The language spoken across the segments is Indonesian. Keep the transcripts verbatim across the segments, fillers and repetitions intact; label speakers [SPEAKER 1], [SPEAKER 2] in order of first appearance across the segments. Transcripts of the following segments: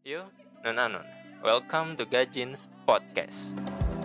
[SPEAKER 1] Yo, non anon. Welcome to Gajins Podcast.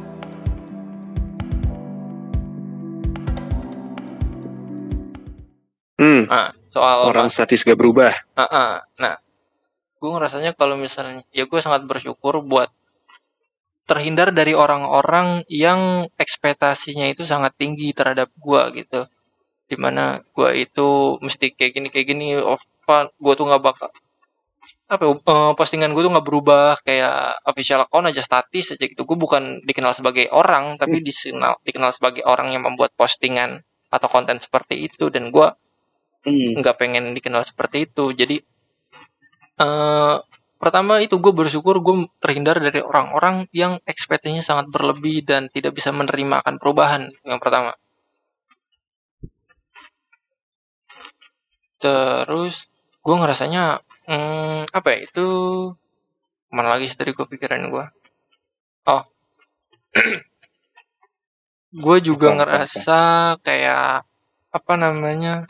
[SPEAKER 2] Hmm,
[SPEAKER 1] Ah, soal
[SPEAKER 2] orang
[SPEAKER 1] mas-
[SPEAKER 2] statis gak berubah.
[SPEAKER 1] ah, ah. Nah, gue ngerasanya kalau misalnya, ya gue sangat bersyukur buat terhindar dari orang-orang yang ekspektasinya itu sangat tinggi terhadap gue gitu. Dimana gue itu mesti kayak gini kayak gini, oh, apa, gue tuh nggak bakal apa ya, eh, postingan gue tuh nggak berubah kayak official account aja statis aja gitu. Gue bukan dikenal sebagai orang, tapi
[SPEAKER 2] Hmm.
[SPEAKER 1] dikenal dikenal sebagai orang yang membuat postingan atau konten seperti itu, dan gue
[SPEAKER 2] Hmm.
[SPEAKER 1] nggak pengen dikenal seperti itu. Jadi eh pertama itu gue bersyukur gue terhindar dari orang-orang yang ekspektasinya sangat berlebih dan tidak bisa menerima akan perubahan. Yang pertama. Terus gue ngerasanya hmm, apa ya itu kemana lagi sih tadi gue pikiran gue. Oh, gue juga
[SPEAKER 2] Apa, apa,
[SPEAKER 1] ngerasa kayak apa namanya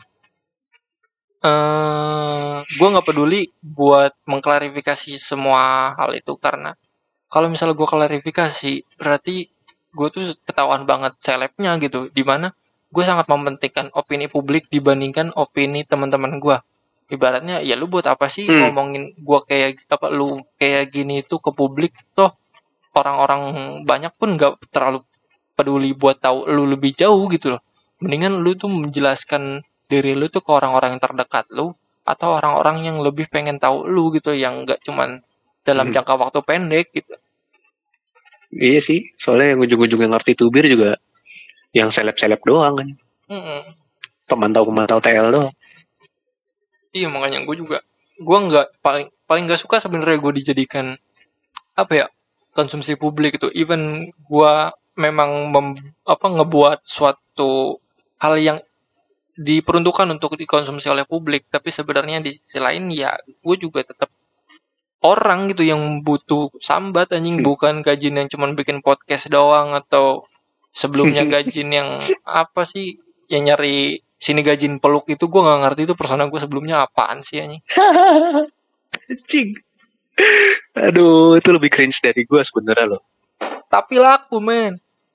[SPEAKER 1] eh gue nggak peduli buat mengklarifikasi semua hal itu, karena kalau misalnya gue klarifikasi berarti gue tuh ketahuan banget selebnya gitu, dimana gue sangat mementingkan opini publik dibandingkan opini teman-teman gue. Ibaratnya ya lu buat apa sih
[SPEAKER 2] Hmm.
[SPEAKER 1] ngomongin gue kayak apa, lu kayak gini tuh ke publik, toh orang-orang banyak pun nggak terlalu peduli buat tahu lu lebih jauh gitu loh. Mendingan lu tuh menjelaskan diri lu tuh ke orang-orang yang terdekat lu atau orang-orang yang lebih pengen tahu lu gitu, yang nggak cuman dalam
[SPEAKER 2] Hmm.
[SPEAKER 1] jangka waktu pendek gitu.
[SPEAKER 2] Iya sih, soalnya yang ujung-ujungnya ngerti tubir juga yang seleb-seleb doang kan.
[SPEAKER 1] Mm-mm.
[SPEAKER 2] Pemantau-pemantau T L doang.
[SPEAKER 1] Iya, makanya gue juga gue nggak paling paling nggak suka sebenarnya gue dijadikan apa ya, konsumsi publik itu. Even gue memang mem- apa ngebuat suatu hal yang diperuntukkan untuk dikonsumsi oleh publik, tapi sebenarnya di sisi lain ya gue juga tetap orang gitu yang butuh sambat anjing,
[SPEAKER 2] Hmm.
[SPEAKER 1] bukan gajin yang cuman bikin podcast doang, atau sebelumnya gajin yang apa sih yang nyari sini gajin peluk itu. Gue nggak ngerti itu persona gue sebelumnya apaan sih anjing.
[SPEAKER 2] Cing. Aduh, itu lebih cringe dari gue sebenarnya loh.
[SPEAKER 1] Tapi laku men.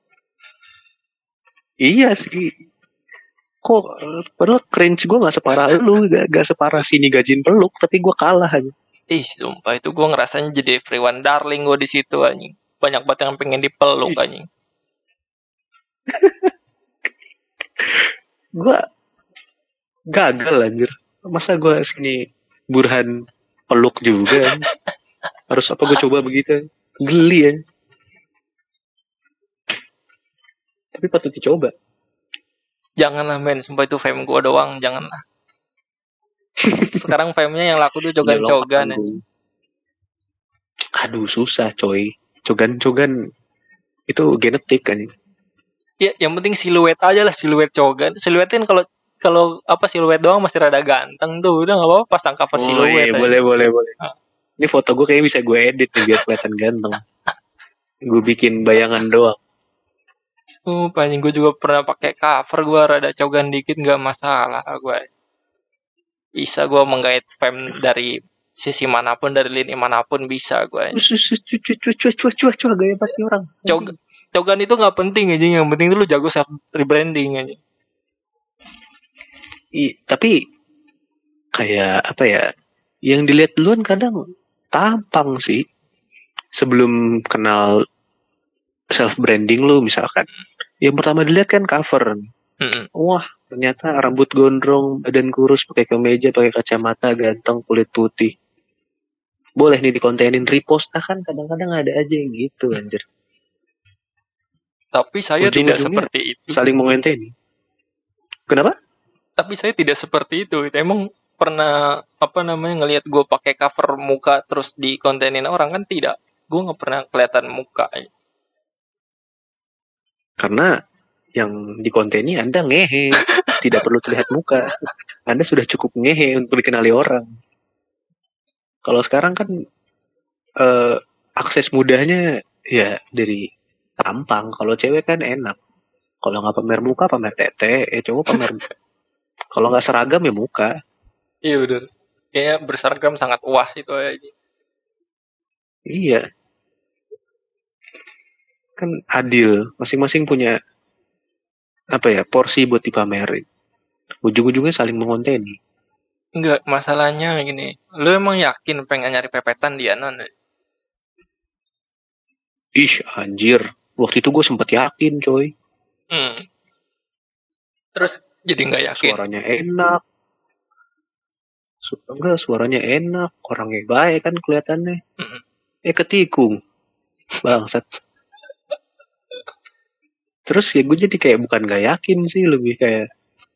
[SPEAKER 2] Iya sih. Kok padahal cringe gue gak separah lu, gak, gak separah sini gajin peluk, tapi gue kalah aja.
[SPEAKER 1] Ih, sumpah itu gue ngerasanya jadi everyone darling gue di situ anjing. Banyak banget yang pengen dipeluk
[SPEAKER 2] Ih.
[SPEAKER 1] anjing.
[SPEAKER 2] Gue gagal anjir. Masa gue sini Burhan peluk juga. Harus apa gue coba begitu? Geli ya. Tapi patut dicoba.
[SPEAKER 1] Janganlah men, sumpah itu fame gue doang, janganlah. Sekarang fame-nya yang laku tuh cogan-cogan anjing.
[SPEAKER 2] Aduh susah coy. Cogan-cogan itu genetik kan.
[SPEAKER 1] Ya, yang penting siluet aja lah, siluet cogan. Siluet kan kalau kalau apa siluet doang masih rada ganteng tuh, udah nggak apa-apa pasang cover
[SPEAKER 2] Oh
[SPEAKER 1] siluet
[SPEAKER 2] iya,
[SPEAKER 1] aja.
[SPEAKER 2] boleh boleh boleh.
[SPEAKER 1] Ah.
[SPEAKER 2] Ini foto gue kayaknya bisa gue edit nih biar kelihatan ganteng. Gue bikin bayangan doang.
[SPEAKER 1] Sumpah anjing, gue juga pernah pakai cover, gue rada cogan dikit nggak masalah gue. Bisa gue menggait fame dari sisi manapun, dari lini manapun bisa gue.
[SPEAKER 2] Cuah-cuah-cuah-cuah gaya banget orang.
[SPEAKER 1] Cog cogan itu nggak penting aja, yang penting itu lu jago self rebranding aja.
[SPEAKER 2] I, tapi kayak apa ya? Yang dilihat duluan kadang tampang sih. Sebelum kenal self branding lu misalkan, yang pertama dilihat kan cover.
[SPEAKER 1] Mm-mm.
[SPEAKER 2] Wah, ternyata rambut gondrong, badan kurus, pakai kemeja, pakai kacamata, ganteng, kulit putih. Boleh nih dikontenin, repost. Ah kan kadang-kadang ada aja yang gitu anjir.
[SPEAKER 1] Tapi saya tidak seperti itu.
[SPEAKER 2] Saling mengenteni. Kenapa?
[SPEAKER 1] Tapi saya tidak seperti itu. Emang pernah apa namanya ngelihat gue pakai cover muka terus dikontenin orang kan? Tidak. Gue nggak pernah kelihatan muka.
[SPEAKER 2] Karena yang dikonteni Anda ngehe, tidak perlu terlihat muka. Anda sudah cukup ngehe untuk dikenali orang. Kalau sekarang kan eh, akses mudahnya ya dari tampang. Kalau cewek kan enak. Kalau nggak pamer muka, pamer tete. Eh cowok pamer. Kalau nggak seragam ya muka.
[SPEAKER 1] Iya benar. Kayaknya berseragam sangat wah itu aja.
[SPEAKER 2] Iya, kan adil. Masing-masing punya apa ya porsi buat dipamerin. Ujung-ujungnya saling mengonteni.
[SPEAKER 1] Enggak, masalahnya gini. Lu emang yakin pengen nyari pepetan di Anon?
[SPEAKER 2] Ih, anjir. Waktu itu gue sempet yakin, coy.
[SPEAKER 1] Hmm. Terus jadi nggak yakin?
[SPEAKER 2] Suaranya enak. Su- enggak, suaranya enak. Orangnya baik kan kelihatannya.
[SPEAKER 1] Hmm.
[SPEAKER 2] Eh, ketikung. Bangsat. Terus ya gue jadi kayak bukan gak yakin sih. Lebih kayak...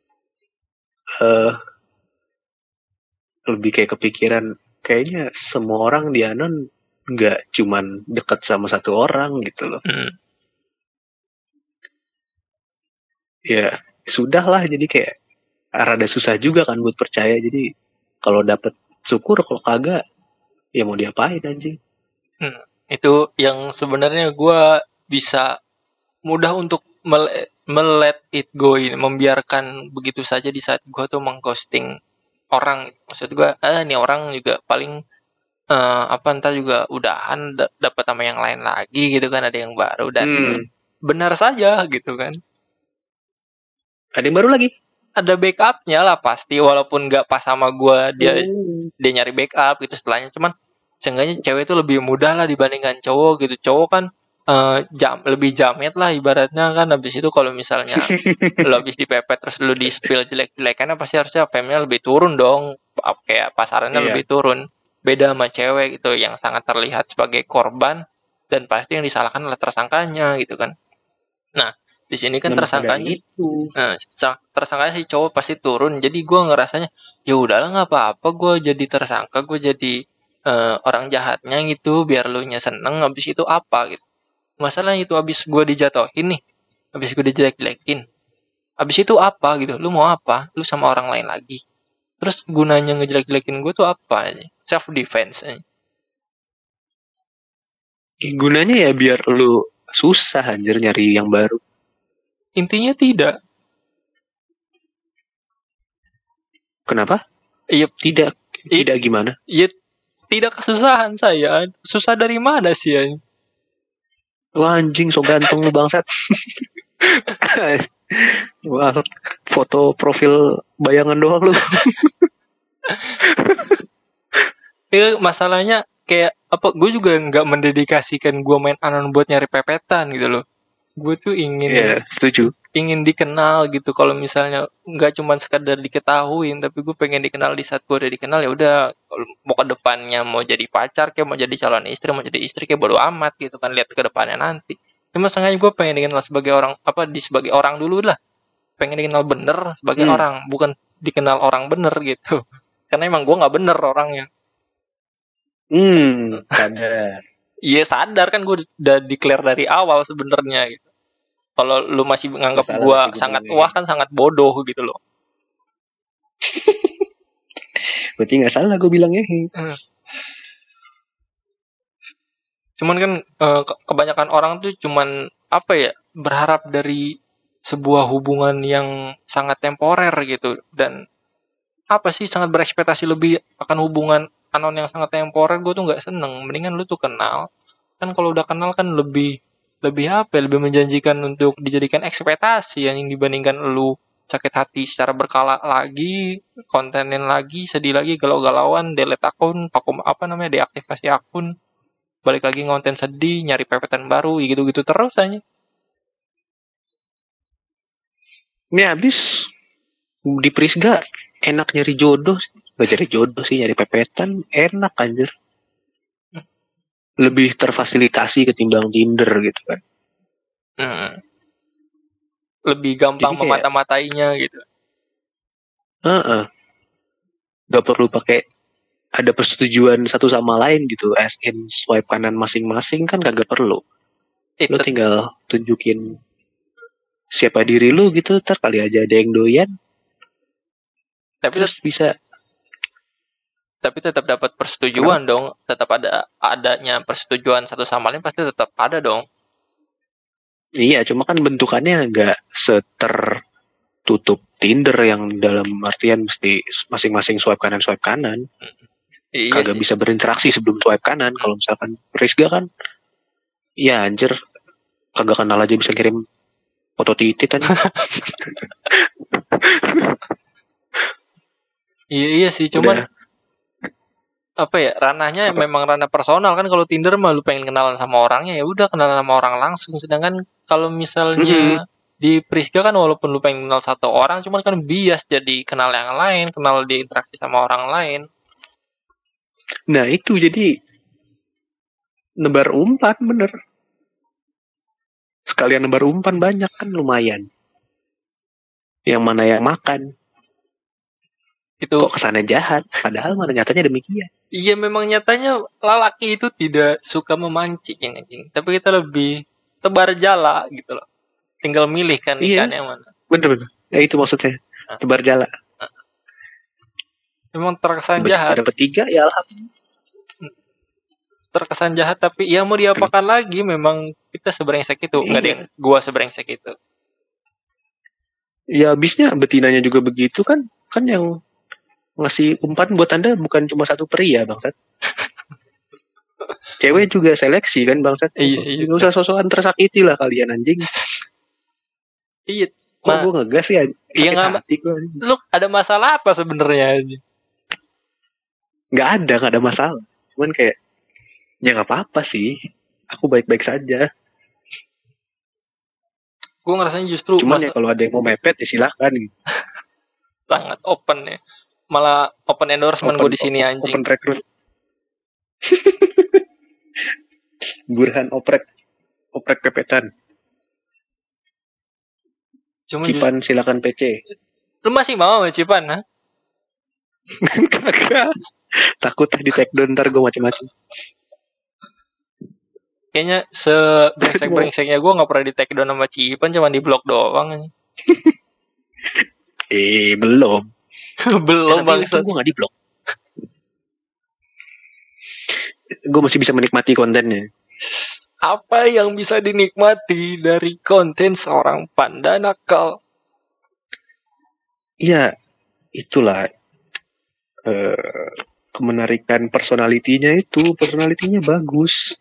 [SPEAKER 2] eh lebih kayak kepikiran. Kayaknya semua orang di Anon nggak cuman deket sama satu orang gitu loh.
[SPEAKER 1] Hmm.
[SPEAKER 2] Ya, sudah lah. Jadi kayak rada susah juga kan buat percaya. Jadi kalau dapet syukur, kalau kagak ya mau diapain anjing.
[SPEAKER 1] Hmm. Itu yang sebenarnya gue bisa mudah untuk mel- melet it go ini, membiarkan begitu saja di saat gue tuh mengghosting orang. Maksud gue, ah ini orang juga paling eh, apa ntar juga udahan da- dapat sama yang lain lagi gitu kan, ada yang baru dan
[SPEAKER 2] Hmm,
[SPEAKER 1] benar saja gitu kan.
[SPEAKER 2] ada yang baru lagi.
[SPEAKER 1] Ada backupnya lah pasti, walaupun nggak pas sama gue dia
[SPEAKER 2] Oh.
[SPEAKER 1] dia nyari backup gitu setelahnya, cuman seenggaknya cewek itu lebih mudah lah dibandingkan cowok gitu. Cowok kan eh, jam lebih jamet lah ibaratnya kan, habis itu kalau misalnya lo habis dipepet terus lo di spill jelek-jelekannya pasti harusnya famenya lebih turun dong, kayak pasarannya
[SPEAKER 2] Iya.
[SPEAKER 1] lebih turun. Beda sama cewek gitu yang sangat terlihat sebagai korban dan pasti yang disalahkan adalah tersangkanya gitu kan. Nah, di sini kan
[SPEAKER 2] Nah, maka dari
[SPEAKER 1] tersangkanya
[SPEAKER 2] itu.
[SPEAKER 1] Nah, tersangkanya si cowok pasti turun. Jadi gue ngerasanya, ya udahlah nggak apa-apa. Gue jadi tersangka, gue jadi eh, orang jahatnya gitu. Biar lu nya seneng. Habis itu apa gitu? Masalah itu habis gue dijatohin nih, habis gue dijelek-jelekin. Habis itu apa gitu? Lu mau apa? Lu sama orang lain lagi. Terus gunanya ngejelek-jelekin gue tuh apa? Self defense.
[SPEAKER 2] Gunanya ya biar lu susah anjir nyari yang baru.
[SPEAKER 1] Intinya tidak.
[SPEAKER 2] Kenapa?
[SPEAKER 1] Iya,
[SPEAKER 2] Tidak.
[SPEAKER 1] iya,
[SPEAKER 2] Tidak gimana?
[SPEAKER 1] iya, tidak kesusahan saya. Susah dari mana sih ya?
[SPEAKER 2] Wah anjing so ganteng lu bangsat. Wah, foto profil bayangan doang lu.
[SPEAKER 1] Ya, masalahnya kayak apa? Gue juga nggak mendedikasikan gue main anon buat nyari pepetan gitu loh. Gue tuh ingin
[SPEAKER 2] Iya, setuju.
[SPEAKER 1] ingin dikenal gitu. Kalau misalnya nggak cuma sekadar diketahuin, tapi gue pengen dikenal di saat gue udah dikenal ya udah. Mau ke depannya mau jadi pacar, kayak mau jadi calon istri, mau jadi istri kayak bodo amat gitu kan. Lihat ke depannya nanti. Cuma sengaja gue pengen dikenal sebagai orang apa di sebagai orang dulu lah. Pengen dikenal bener sebagai
[SPEAKER 2] Hmm.
[SPEAKER 1] orang, bukan dikenal orang bener gitu. Karena emang gue nggak bener orangnya.
[SPEAKER 2] Hmm, sadar.
[SPEAKER 1] Iya sadar kan gue udah declare dari awal sebenarnya gitu. Kalau lu masih
[SPEAKER 2] Gak
[SPEAKER 1] menganggap
[SPEAKER 2] salah
[SPEAKER 1] gue
[SPEAKER 2] berarti gue
[SPEAKER 1] sangat
[SPEAKER 2] bilangnya.
[SPEAKER 1] wah kan sangat bodoh gitu loh.
[SPEAKER 2] Berarti gak salah gue bilangnya.
[SPEAKER 1] Hmm. Cuman kan eh, kebanyakan orang tuh cuman apa ya berharap dari sebuah hubungan yang sangat temporer gitu dan apa sih sangat berekspektasi lebih akan hubungan anon yang sangat temporer. Gue tuh nggak seneng. Mendingan lu tuh kenal kan, kalau udah kenal kan lebih lebih apa ya, lebih menjanjikan untuk dijadikan ekspektasi yang dibandingkan lu sakit hati secara berkala lagi, kontenin lagi, sedih lagi, galau-galauan, delete akun, vakum apa namanya, deaktivasi akun, balik lagi ngonten sedih, nyari pepetan baru, gitu-gitu terus aja.
[SPEAKER 2] Ini habis di Prisga enak nyari jodoh. Gak nyari jodoh sih, nyari pepetan enak anjir. Lebih terfasilitasi ketimbang Tinder gitu kan.
[SPEAKER 1] Hmm. Lebih gampang
[SPEAKER 2] Jadi kayak
[SPEAKER 1] memata-matainya gitu.
[SPEAKER 2] Heeh. Gak perlu pakai ada persetujuan satu sama lain gitu. As in swipe kanan masing-masing kan kagak perlu. Lo
[SPEAKER 1] Itu
[SPEAKER 2] tinggal tunjukin siapa diri lu gitu, ntar kali aja ada yang doyan,
[SPEAKER 1] tapi
[SPEAKER 2] terus bisa.
[SPEAKER 1] tapi tetap dapat
[SPEAKER 2] Kenapa?
[SPEAKER 1] persetujuan dong, tetap ada adanya persetujuan satu sama lain pasti tetap ada dong.
[SPEAKER 2] Iya, cuma kan bentukannya nggak setertutup Tinder yang dalam artian mesti masing-masing swipe kanan swipe kanan.
[SPEAKER 1] Iya
[SPEAKER 2] kagak
[SPEAKER 1] sih.
[SPEAKER 2] bisa berinteraksi sebelum swipe kanan. Kalau misalkan Rizga kan, ya anjir, kagak kenal aja bisa kirim foto titit kan.
[SPEAKER 1] Iya iya sih, cuman
[SPEAKER 2] Udah.
[SPEAKER 1] apa ya, ranahnya
[SPEAKER 2] Apa?
[SPEAKER 1] memang ranah personal kan. Kalau Tinder mah lu pengen kenalan sama orangnya ya udah kenalan sama orang langsung. Sedangkan kalau
[SPEAKER 2] Mm-mm.
[SPEAKER 1] misalnya di Priska kan walaupun lu pengen kenal satu orang, cuman kan bias jadi kenal yang lain, kenal di interaksi sama orang lain.
[SPEAKER 2] Nah itu jadi nebar umpan bener. Sekalian nebar umpan banyak kan lumayan. Yang mana yang makan.
[SPEAKER 1] Itu
[SPEAKER 2] Kok kesannya jahat. Padahal mana nyatanya demikian.
[SPEAKER 1] iya memang nyatanya lelaki itu tidak suka memancing anjing. Tapi kita lebih tebar jala gitu loh. Tinggal milih kan
[SPEAKER 2] Iya,
[SPEAKER 1] ikan yang mana.
[SPEAKER 2] bener-bener. Ya itu maksudnya. Tebar jala.
[SPEAKER 1] Memang terkesan
[SPEAKER 2] Begitu
[SPEAKER 1] jahat,
[SPEAKER 2] ada bertiga ya alhamdulillah.
[SPEAKER 1] terkesan jahat tapi ya mau diapakan lagi, memang kita sebrengsek itu, nggak ada
[SPEAKER 2] Iya.
[SPEAKER 1] yang gua sebrengsek itu.
[SPEAKER 2] Ya abisnya betinanya juga begitu kan. Kan yang ngasih umpan buat Anda bukan cuma satu pria bangsat. Cewek juga seleksi kan bangsat.
[SPEAKER 1] Iya iya.
[SPEAKER 2] Gak usah sosokan tersakiti lah kalian anjing.
[SPEAKER 1] Iya.
[SPEAKER 2] Kok
[SPEAKER 1] Ma,
[SPEAKER 2] gue ngegas ya?
[SPEAKER 1] iya
[SPEAKER 2] Sakit
[SPEAKER 1] nggak,
[SPEAKER 2] hati gue.
[SPEAKER 1] lu ada masalah apa sebenarnya?
[SPEAKER 2] Gak ada, gak ada masalah. Cuman kayak, ya gak apa-apa sih. Aku baik-baik saja.
[SPEAKER 1] Gue ngerasanya justru
[SPEAKER 2] Cuman
[SPEAKER 1] mas
[SPEAKER 2] ya kalau ada yang mau mepet ya silahkan.
[SPEAKER 1] sangat open ya. Malah open endorsement gue
[SPEAKER 2] Open,
[SPEAKER 1] di sini anjing.
[SPEAKER 2] open recruit. Burhan oprek. Oprek pepetan.
[SPEAKER 1] Cuma
[SPEAKER 2] Cipan
[SPEAKER 1] justru,
[SPEAKER 2] silakan P C.
[SPEAKER 1] lu masih mau sama Cipan, ha?
[SPEAKER 2] Kagak. Takut di take down ntar gue macem-macem.
[SPEAKER 1] Kayaknya sebrengsek-brengseknya gue nggak pernah di take down sama Cipan, cuma di blok doang anjing.
[SPEAKER 2] Eh, belum.
[SPEAKER 1] Belum
[SPEAKER 2] Eh, tapi
[SPEAKER 1] bangsat.
[SPEAKER 2] gue gak di blok. Gue masih bisa menikmati kontennya.
[SPEAKER 1] Apa yang bisa dinikmati dari konten seorang panda nakal?
[SPEAKER 2] Iya, itulah eh, kemenarikan personalitinya itu. Personalitinya bagus.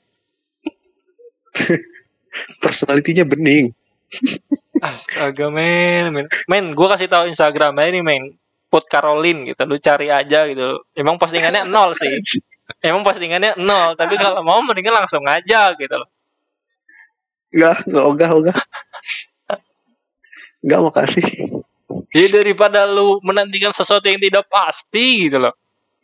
[SPEAKER 2] Personalitinya bening.
[SPEAKER 1] Astaga men, men, men gue kasih tahu Instagramnya ini men, Put Caroline gitu, lu cari aja gitu. Emang postingannya nol sih, emang postingannya nol, tapi kalau mau mendingan langsung aja gitu loh.
[SPEAKER 2] Enggak, enggak ogah, ogah. Enggak, makasih.
[SPEAKER 1] Jadi daripada lu menantikan sesuatu yang tidak pasti gitu loh.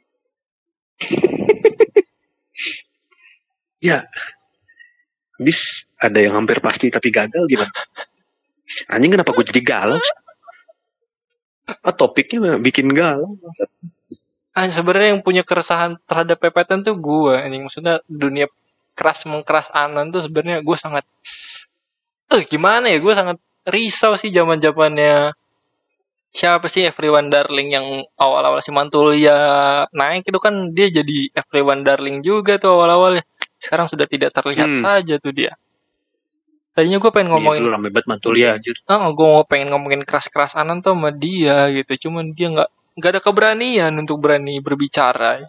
[SPEAKER 2] Ya, bis ada yang hampir pasti tapi gagal gimana? Anjing kenapa gue jadi galau sih? Ah, topiknya bikin galau.
[SPEAKER 1] Ah, sebenarnya yang punya keresahan terhadap pepetan tuh gue, anjing. Maksudnya dunia keras mengkeras anan tuh sebenarnya gue sangat, eh gimana ya, gue sangat risau sih zaman zamannya siapa sih Everyone Darling yang awal-awal si Mantulia naik itu kan, dia jadi Everyone Darling juga tuh awal-awalnya. Sekarang sudah tidak terlihat
[SPEAKER 2] Hmm.
[SPEAKER 1] saja tuh dia. Tadinya gue pengen
[SPEAKER 2] Iya
[SPEAKER 1] ngomongin,
[SPEAKER 2] dulu rame banget Mantulia anjir.
[SPEAKER 1] oh, gue mau pengen ngomongin keras-keras anan tuh sama dia gitu. Cuman dia nggak nggak ada keberanian untuk berani berbicara.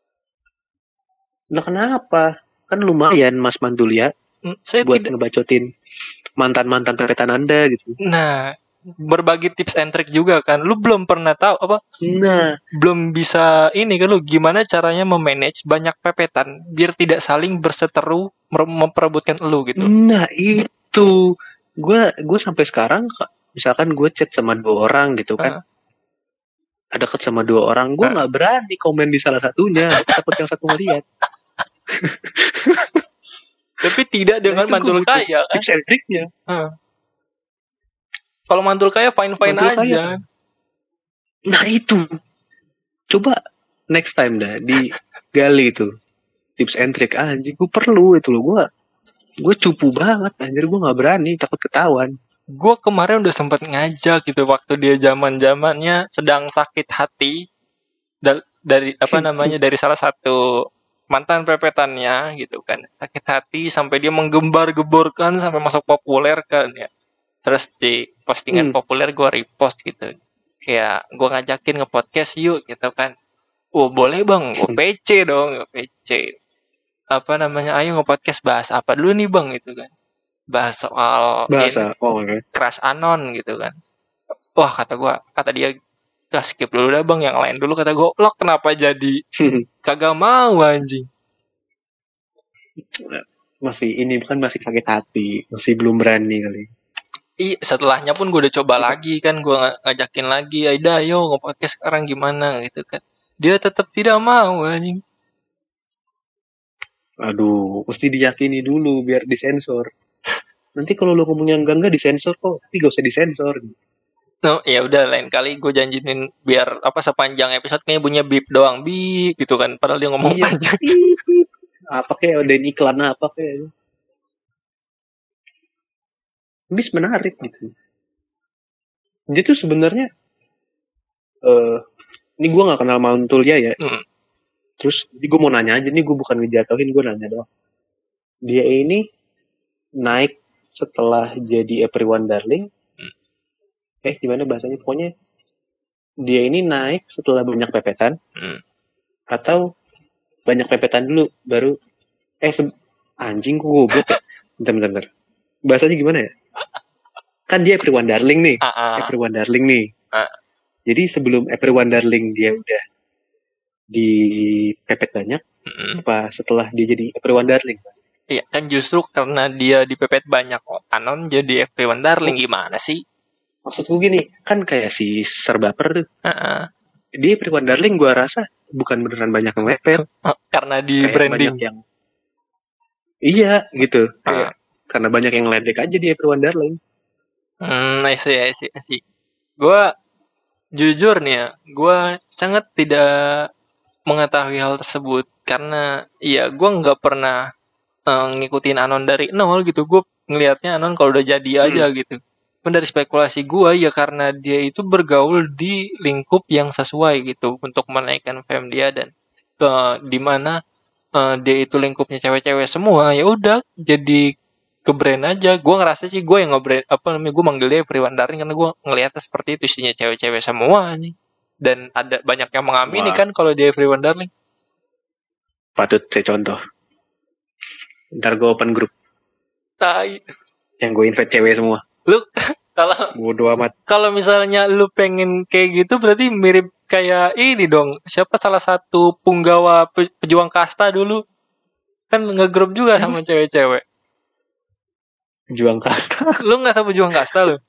[SPEAKER 2] Nah kenapa? Kan lumayan Mas Mantulia
[SPEAKER 1] Hmm, Saya
[SPEAKER 2] buat
[SPEAKER 1] tidak.
[SPEAKER 2] ngebacotin mantan-mantan pepetan Anda gitu.
[SPEAKER 1] Nah, berbagi tips and trick juga kan. Lu belum pernah tahu apa?
[SPEAKER 2] Nah,
[SPEAKER 1] Belum bisa ini kan lu gimana caranya memanage banyak pepetan biar tidak saling berseteru mer- memperebutkan lu gitu.
[SPEAKER 2] nah itu. Gue gue sampai sekarang misalkan gue chat sama dua orang gitu kan.
[SPEAKER 1] Ah.
[SPEAKER 2] Ada deket sama dua orang, gue
[SPEAKER 1] Ah.
[SPEAKER 2] nggak berani komen di salah satunya, takut yang satu ngeliat.
[SPEAKER 1] Tapi tidak dengan
[SPEAKER 2] Nah, itu
[SPEAKER 1] mantul
[SPEAKER 2] gua butuh
[SPEAKER 1] kaya kan.
[SPEAKER 2] tips and triknya.
[SPEAKER 1] Ah. Kalau mantul kaya fine-fine
[SPEAKER 2] Mantul
[SPEAKER 1] aja.
[SPEAKER 2] kaya. Nah itu. Coba next time dah digali itu tips and trick. Ah, anjing gue perlu itu loh. Gue gue cupu banget anjir, gue nggak berani, takut ketahuan.
[SPEAKER 1] Gue kemarin udah sempat ngajak gitu waktu dia zaman-zamannya sedang sakit hati da- dari apa namanya dari salah satu mantan pepetannya gitu kan, sakit hati sampai dia menggembar-geborkan sampai masuk populer kan ya. Terus di postingan
[SPEAKER 2] Hmm.
[SPEAKER 1] populer gue repost gitu, kayak gue ngajakin nge-podcast yuk gitu kan. Oh boleh bang, gue P C dong, gue P C. Apa namanya, ayo nge-podcast bahas apa dulu nih bang, gitu kan. Bahas soal ini,
[SPEAKER 2] Bahasa, oh okay.
[SPEAKER 1] Crash Anon gitu kan. Wah kata gue, kata dia, udah skip dulu dah bang, yang lain dulu. Kata gue, lo kenapa jadi kagak mau anjing.
[SPEAKER 2] Masih ini kan masih sakit hati, masih belum berani kali.
[SPEAKER 1] Iya, setelahnya pun gue udah coba lagi kan, gue ngajakin lagi, Aida ayo nge-podcast sekarang gimana gitu kan. Dia tetap tidak mau anjing.
[SPEAKER 2] Aduh, mesti diyakini dulu biar disensor. Nanti kalau lo ngomong yang enggak-enggak disensor kok, tapi gak usah disensor.
[SPEAKER 1] No, ya udah lain kali gue janjinin biar apa sepanjang episode kayaknya bunyinya beep doang, beep gitu kan. Padahal dia ngomong
[SPEAKER 2] Iya,
[SPEAKER 1] panjang.
[SPEAKER 2] beep, beep. Apa kayak ada iklan apa kayak. Ini menarik gitu. Dia tuh sebenarnya uh, ini gue nggak kenal Mantul ya ya.
[SPEAKER 1] Hmm.
[SPEAKER 2] Terus ini gue mau nanya aja nih, gue bukan ngejatuhin, gue nanya doang. Dia ini naik setelah jadi Everyone Darling. Hmm. Eh gimana bahasanya? Pokoknya dia ini naik setelah banyak pepetan. Hmm. Atau banyak pepetan dulu baru eh se- anjing gue goblok ya. Bentar, bentar, bentar. Bahasanya gimana ya? Kan dia Everyone Darling nih.
[SPEAKER 1] Uh-uh.
[SPEAKER 2] Everyone Darling nih.
[SPEAKER 1] Uh.
[SPEAKER 2] Jadi sebelum Everyone Darling dia udah dipepet banyak, mm-hmm. apa setelah dia jadi Everyone Darling?
[SPEAKER 1] Iya, kan justru karena dia dipepet banyak Anon jadi Everyone Darling. Oh. Gimana sih?
[SPEAKER 2] Maksudku gini, kan kayak si Serbaper tuh.
[SPEAKER 1] Uh-uh.
[SPEAKER 2] Dia Everyone Darling gue rasa bukan beneran banyak yang mepet.
[SPEAKER 1] Karena di
[SPEAKER 2] kayak
[SPEAKER 1] branding.
[SPEAKER 2] Banyak yang... Iya, gitu. Uh. Kayak, karena banyak yang ledek aja di Everyone Darling.
[SPEAKER 1] Hmm, I see, I see, I see. Gue jujur nih ya, gue sangat tidak mengetahui hal tersebut karena ya gue nggak pernah uh, ngikutin Anon dari nol gitu. Gue ngelihatnya Anon kalau udah jadi aja hmm. gitu. Dan dari spekulasi gue ya karena dia itu bergaul di lingkup yang sesuai gitu untuk menaikkan fame dia dan uh, di mana uh, dia itu lingkupnya cewek-cewek semua, ya udah jadi ke brand aja. Gue ngerasa sih gue yang nge-brand apa namanya, gue manggil dia Everyone Darling karena gue ngelihatnya seperti itu, isinya cewek-cewek semua nih. Dan ada banyak yang mengamini. Wah. Kan kalau dia Everyone Darling.
[SPEAKER 2] Patut saya contoh. Ntar gue open grup.
[SPEAKER 1] Tai.
[SPEAKER 2] Yang gue invite cewek semua.
[SPEAKER 1] Lu kalau
[SPEAKER 2] bodo amat.
[SPEAKER 1] Kalau misalnya lu pengen kayak gitu berarti mirip kayak ini dong. Siapa salah satu punggawa pe- pejuang kasta dulu. Kan ngegrup juga sama cewek-cewek.
[SPEAKER 2] Pejuang kasta?
[SPEAKER 1] Lu gak tahu pejuang kasta lu?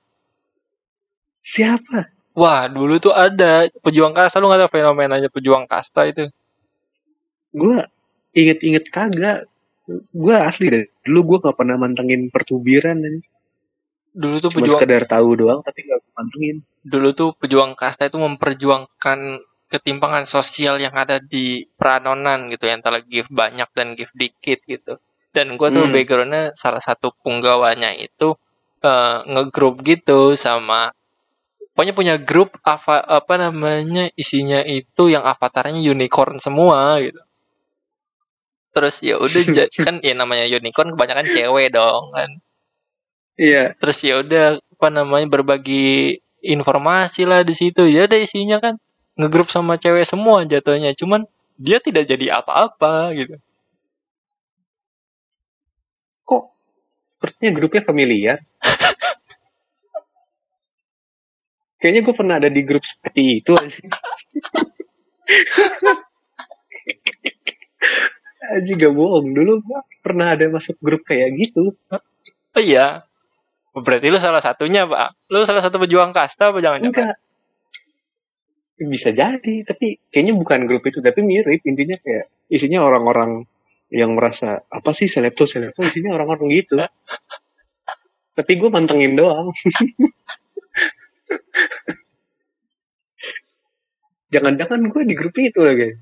[SPEAKER 2] Siapa?
[SPEAKER 1] Wah, dulu tuh ada pejuang kasta. Lu gak tahu fenomenanya pejuang kasta itu?
[SPEAKER 2] Gue inget-inget kagak. Gue asli deh. Dulu gue gak pernah mantengin pertubiran.
[SPEAKER 1] Dulu tuh
[SPEAKER 2] cuma
[SPEAKER 1] pejuang...
[SPEAKER 2] sekedar tahu doang tapi gak mantengin.
[SPEAKER 1] Dulu tuh pejuang kasta itu memperjuangkan ketimpangan sosial yang ada di peranonan gitu. Yang antara gift banyak dan gift dikit gitu. Dan gue tuh hmm. backgroundnya salah satu punggawanya itu uh, ngegrup gitu sama, pokoknya punya grup apa apa namanya isinya itu yang avatarnya unicorn semua gitu. Terus ya udah kan ya namanya unicorn kebanyakan cewek dong kan.
[SPEAKER 2] Iya.
[SPEAKER 1] Terus ya udah apa namanya berbagi informasi lah di situ. Ya ada isinya kan ngegrup sama cewek semua jatuhnya. Cuman dia tidak jadi apa-apa gitu.
[SPEAKER 2] Kok sepertinya grupnya familiar? Kayaknya gue pernah ada di grup seperti itu aja. Aji gak bohong, dulu gue pernah ada masuk grup kayak gitu.
[SPEAKER 1] Oh iya? Berarti lu salah satunya, Pak. Lu salah satu pejuang kasta apa jangan-jangan?
[SPEAKER 2] Enggak. Bisa jadi, tapi kayaknya bukan grup itu, tapi mirip. Intinya kayak isinya orang-orang yang merasa, apa sih selebto, selebto, isinya orang-orang gitu. Tapi gue mantengin doang. Jangan-jangan gue di grup itu lagi.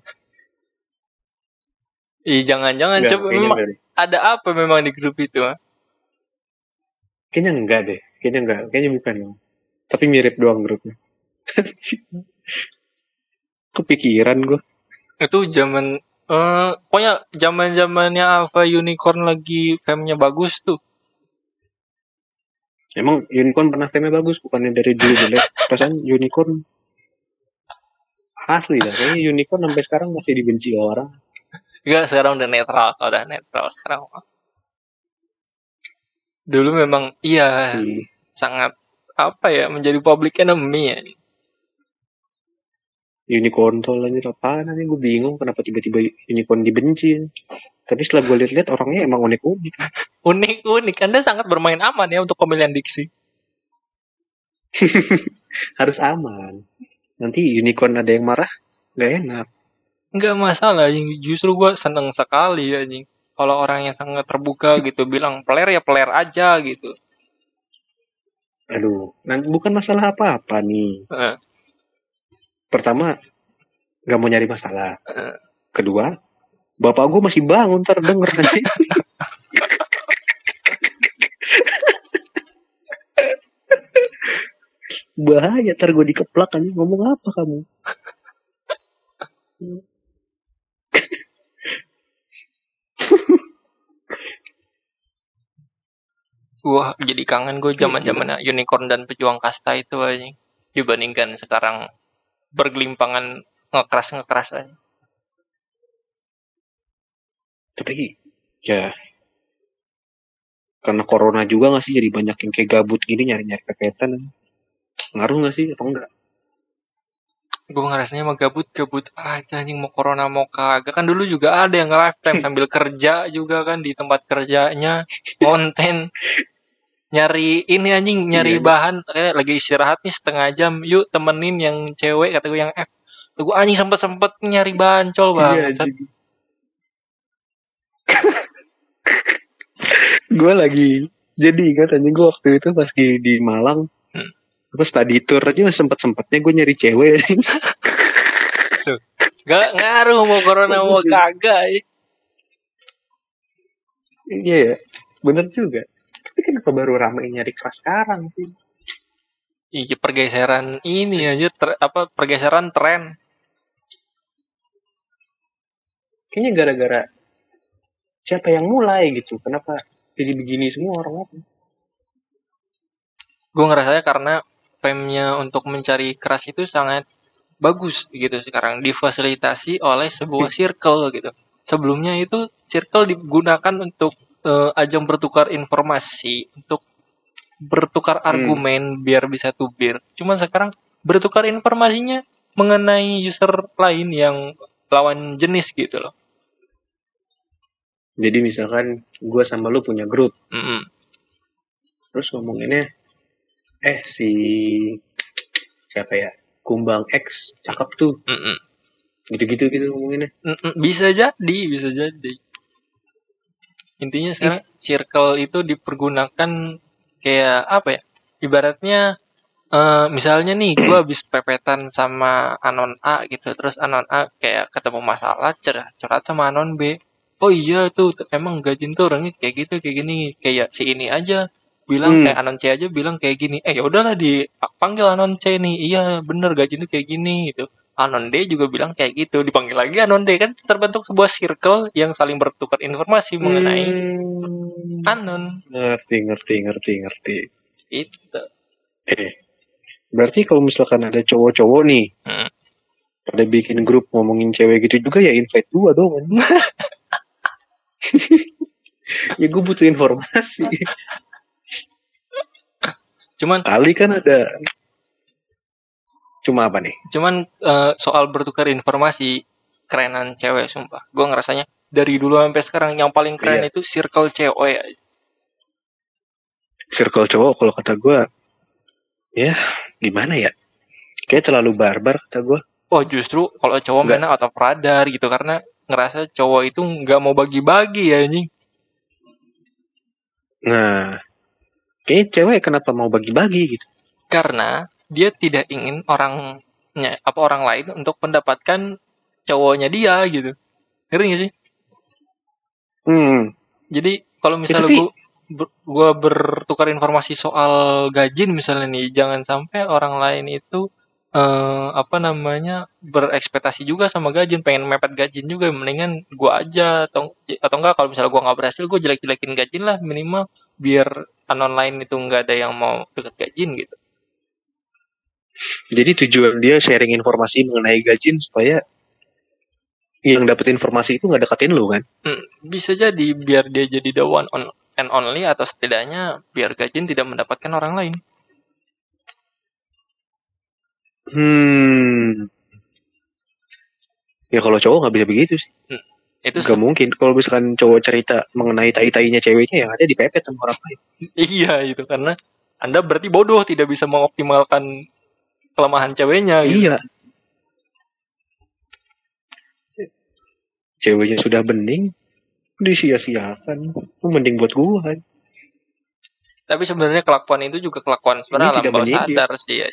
[SPEAKER 1] Ih, jangan-jangan enggak, coba memang ada apa memang di grup itu? Ha?
[SPEAKER 2] Kayaknya enggak deh. Kayaknya enggak. Kayaknya bukan. Tapi mirip doang grupnya. Kepikiran gue.
[SPEAKER 1] Itu zaman eh pokoknya zaman-zamannya Alpha Unicorn lagi fame-nya bagus tuh.
[SPEAKER 2] Emang Unicorn pernah fame-nya bagus, bukannya dari dulu jelek. Perasaan Unicorn Asli dah, kayaknya unicorn sampai sekarang masih dibenci orang.
[SPEAKER 1] Enggak, sekarang udah netral, udah netral sekarang. Dulu memang iya
[SPEAKER 2] Si
[SPEAKER 1] sangat apa ya menjadi public enemy ya.
[SPEAKER 2] unicorn tuh lanjut apaan nanti gue bingung kenapa tiba-tiba unicorn dibenci. Tapi setelah gue lihat-lihat orangnya emang unik-unik.
[SPEAKER 1] Unik unik. Anda sangat bermain aman ya untuk pemilihan diksi.
[SPEAKER 2] Harus aman. Nanti unicorn ada yang marah, nggak enak.
[SPEAKER 1] Enggak masalah, justru gue seneng sekali anjing. Kalau orangnya sangat terbuka gitu, bilang peler ya peler aja gitu.
[SPEAKER 2] Aduh, nah, bukan masalah apa-apa nih.
[SPEAKER 1] Uh,
[SPEAKER 2] Pertama, nggak mau nyari masalah.
[SPEAKER 1] uh.
[SPEAKER 2] Kedua, bapak gue masih bangun ntar denger aja. Bahaya ntar gue dikeplak aja. Ngomong apa kamu?
[SPEAKER 1] Wah, jadi kangen gue zaman-zaman unicorn dan pejuang kasta itu aja. Dibandingkan sekarang bergelimpangan ngekeras-ngekeras aja.
[SPEAKER 2] Tapi ya karena corona juga nggak sih jadi banyak yang kayak gabut gini nyari-nyari kegiatan. Ngaruh nggak sih apa enggak?
[SPEAKER 1] Gue ngerasanya mah gabut-gabut aja anjing, mau corona mau kagak. Kan dulu juga ada yang lifetime sambil kerja juga kan di tempat kerjanya, konten. Nyari ini anjing, nyari
[SPEAKER 2] Iya.
[SPEAKER 1] bahan, eh, lagi istirahat nih setengah jam, yuk temenin yang cewek, kata gue yang F. Gue anjing sempet-sempet nyari bancol
[SPEAKER 2] Iya
[SPEAKER 1] banget.
[SPEAKER 2] anjing. Gue lagi jadi ingat anjing gue waktu itu pas di, di Malang
[SPEAKER 1] Hmm.
[SPEAKER 2] apa study tour aja sempet-sempetnya gue nyari cewek.
[SPEAKER 1] Gak ngaruh mau corona mau kagak ya.
[SPEAKER 2] Iya ya, bener juga. Tapi kenapa baru ramai nyari kelas sekarang sih?
[SPEAKER 1] Iya pergeseran ini aja, ter, apa pergeseran tren.
[SPEAKER 2] Kayaknya gara-gara siapa yang mulai gitu. Kenapa jadi begini semua orang-orang?
[SPEAKER 1] Gue ngerasanya karena fame-nya untuk mencari keras itu sangat bagus gitu sekarang, difasilitasi oleh sebuah circle gitu. Sebelumnya itu circle digunakan untuk uh, ajang bertukar informasi, untuk bertukar argumen hmm. biar bisa tubir. Cuman sekarang bertukar informasinya mengenai user lain yang lawan jenis gitu loh.
[SPEAKER 2] Jadi misalkan gue sama lu punya grup,
[SPEAKER 1] mm-hmm.
[SPEAKER 2] terus ngomonginnya, eh si siapa ya, Kumbang X cakep tuh, mm-hmm. gitu-gitu gitu ngomonginnya.
[SPEAKER 1] Mm-mm. Bisa jadi, bisa jadi. Intinya sekarang Ih. circle itu dipergunakan kayak apa ya? Ibaratnya uh, misalnya nih gue habis pepetan sama anon A gitu, terus anon A kayak ketemu masalah cerah curhat sama anon B. Oh iya tuh emang Gajin tuh orangnya kayak gitu kayak gini, kayak si ini aja bilang hmm. kayak anon C aja bilang kayak gini. Eh ya udahlah dipanggil anon C nih. Iya bener Gajin tuh kayak gini gitu. Anon D juga bilang kayak gitu, dipanggil lagi anon D, kan terbentuk sebuah circle yang saling bertukar informasi hmm. mengenai anon.
[SPEAKER 2] Ngerti ngerti ngerti ngerti.
[SPEAKER 1] Itu.
[SPEAKER 2] Eh, berarti kalau misalkan ada cowok-cowok nih, hmm. pada bikin grup ngomongin cewek gitu juga ya invite gua dong. Ya gue butuh informasi.
[SPEAKER 1] Cuman
[SPEAKER 2] kali kan ada. Cuma apa nih?
[SPEAKER 1] Cuman uh, soal bertukar informasi, kerenan cewek sumpah. Gue ngerasanya dari dulu sampai sekarang yang paling keren iya. itu circle cewek.
[SPEAKER 2] Circle cowok kalau kata gue, ya gimana ya? Kayak terlalu barbar kata gue.
[SPEAKER 1] Oh justru kalau cowok mainnya out of radar gitu, karena ngerasa cowok itu nggak mau bagi-bagi ya anjing.
[SPEAKER 2] Nah, kayak cewek kenapa mau bagi-bagi gitu?
[SPEAKER 1] Karena dia tidak ingin orangnya apa orang lain untuk mendapatkan cowoknya dia gitu. Ngerti gak sih?
[SPEAKER 2] Hmm.
[SPEAKER 1] Jadi kalau misalnya ya, gue ber, gue bertukar informasi soal Gajin misalnya nih, jangan sampai orang lain itu eh, apa namanya berekspektasi juga sama Gajin, pengen mepet Gajin juga, mendingan gue aja atau atau enggak kalau misalnya gue nggak berhasil gue jelek-jelekin Gajin lah minimal biar anon lain itu nggak ada yang mau deket Gajin gitu.
[SPEAKER 2] Jadi tujuan dia sharing informasi mengenai Gajin supaya yang dapat informasi itu nggak deketin lu kan?
[SPEAKER 1] Hmm, bisa jadi biar dia jadi the one on and only, atau setidaknya biar Gajin tidak mendapatkan orang lain.
[SPEAKER 2] Hmm. Ya kalau cowok nggak bisa begitu sih.
[SPEAKER 1] Hmm, itu
[SPEAKER 2] Gak
[SPEAKER 1] se-
[SPEAKER 2] mungkin. Kalau misalkan cowok cerita mengenai tai-tainya ceweknya, yang ada dipepet sama orang lain.
[SPEAKER 1] iya itu karena Anda berarti bodoh, tidak bisa mengoptimalkan kelemahan ceweknya gitu.
[SPEAKER 2] Iya. Ceweknya sudah bening, disia-siakan. Mending buat gua.
[SPEAKER 1] Tapi sebenarnya kelakuan itu juga kelakuan
[SPEAKER 2] Ini
[SPEAKER 1] sebenarnya alam
[SPEAKER 2] tidak
[SPEAKER 1] bawah
[SPEAKER 2] menyindir.
[SPEAKER 1] sadar sih ya.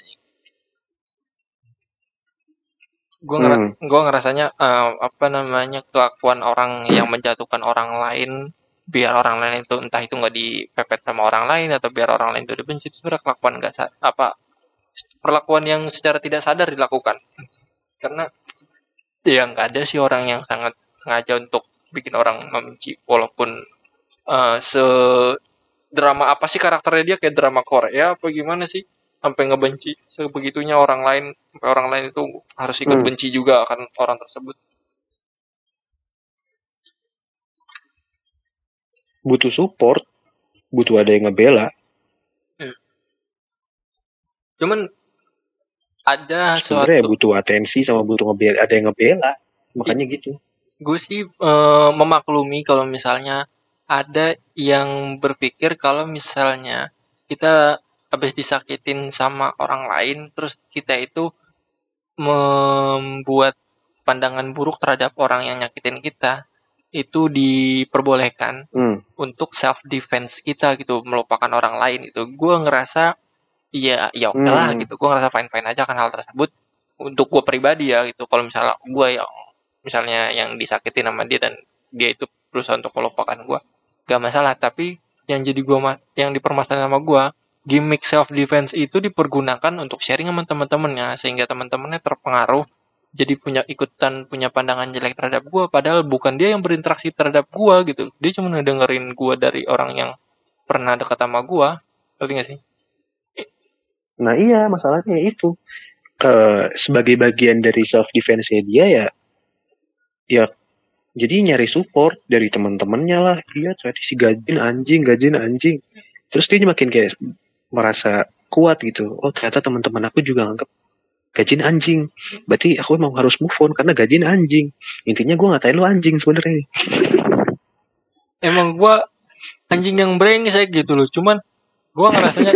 [SPEAKER 1] Gue ngera-
[SPEAKER 2] Hmm.
[SPEAKER 1] gue ngerasanya eh, apa namanya kelakuan orang yang menjatuhkan orang lain biar orang lain itu entah itu nggak dipepet sama orang lain atau biar orang lain itu dibenci, itu sebenarnya kelakuan nggak sa- apa perlakuan yang secara tidak sadar dilakukan. Karena ya nggak ada sih orang yang sangat sengaja untuk bikin orang membenci, walaupun eh, se drama apa sih karakternya dia, kayak drama Korea apa gimana sih sampai ngebenci sebegitunya orang lain, sampai orang lain itu harus ikut
[SPEAKER 2] Hmm.
[SPEAKER 1] benci juga akan orang tersebut.
[SPEAKER 2] Butuh support. Butuh ada yang ngebela.
[SPEAKER 1] Hmm. Cuman ada
[SPEAKER 2] Sebenarnya ya
[SPEAKER 1] suatu,
[SPEAKER 2] butuh atensi sama butuh ngebela. Ada yang ngebela. Makanya gitu.
[SPEAKER 1] gue sih eh, memaklumi kalau misalnya ada yang berpikir kalau misalnya kita habis disakitin sama orang lain terus kita itu membuat pandangan buruk terhadap orang yang nyakitin kita, itu diperbolehkan
[SPEAKER 2] Hmm.
[SPEAKER 1] untuk self defense kita gitu, melupakan orang lain itu. Gue ngerasa iya ya oke lah
[SPEAKER 2] Hmm.
[SPEAKER 1] gitu, gue ngerasa fine fine aja kan hal tersebut untuk gue pribadi ya gitu. Kalau misalnya gue yang misalnya yang disakitin sama dia dan dia itu berusaha untuk melupakan gue, gak masalah. Tapi yang jadi gue yang dipermasalahin sama gue, gimmick self defense itu dipergunakan untuk sharing sama teman-temannya sehingga teman-temannya terpengaruh jadi punya ikutan punya pandangan jelek terhadap gue, padahal bukan dia yang berinteraksi terhadap gue gitu, dia cuma ngedengerin gue dari orang yang pernah dekat sama gue. Ngerti gak sih?
[SPEAKER 2] Nah iya, masalahnya itu. Uh, sebagai bagian dari self defense-nya dia ya, ya jadi nyari support dari teman-temannya lah. Iya, ternyata si Gajin anjing, Gajin anjing. Terus dia makin kayak merasa kuat gitu. Oh ternyata teman-teman aku juga anggap Gajin anjing. Berarti aku emang harus move on karena Gajin anjing. Intinya gue ngatain lu anjing sebenarnya.
[SPEAKER 1] Emang gue anjing yang brengsek gitu loh, cuman gue ngerasanya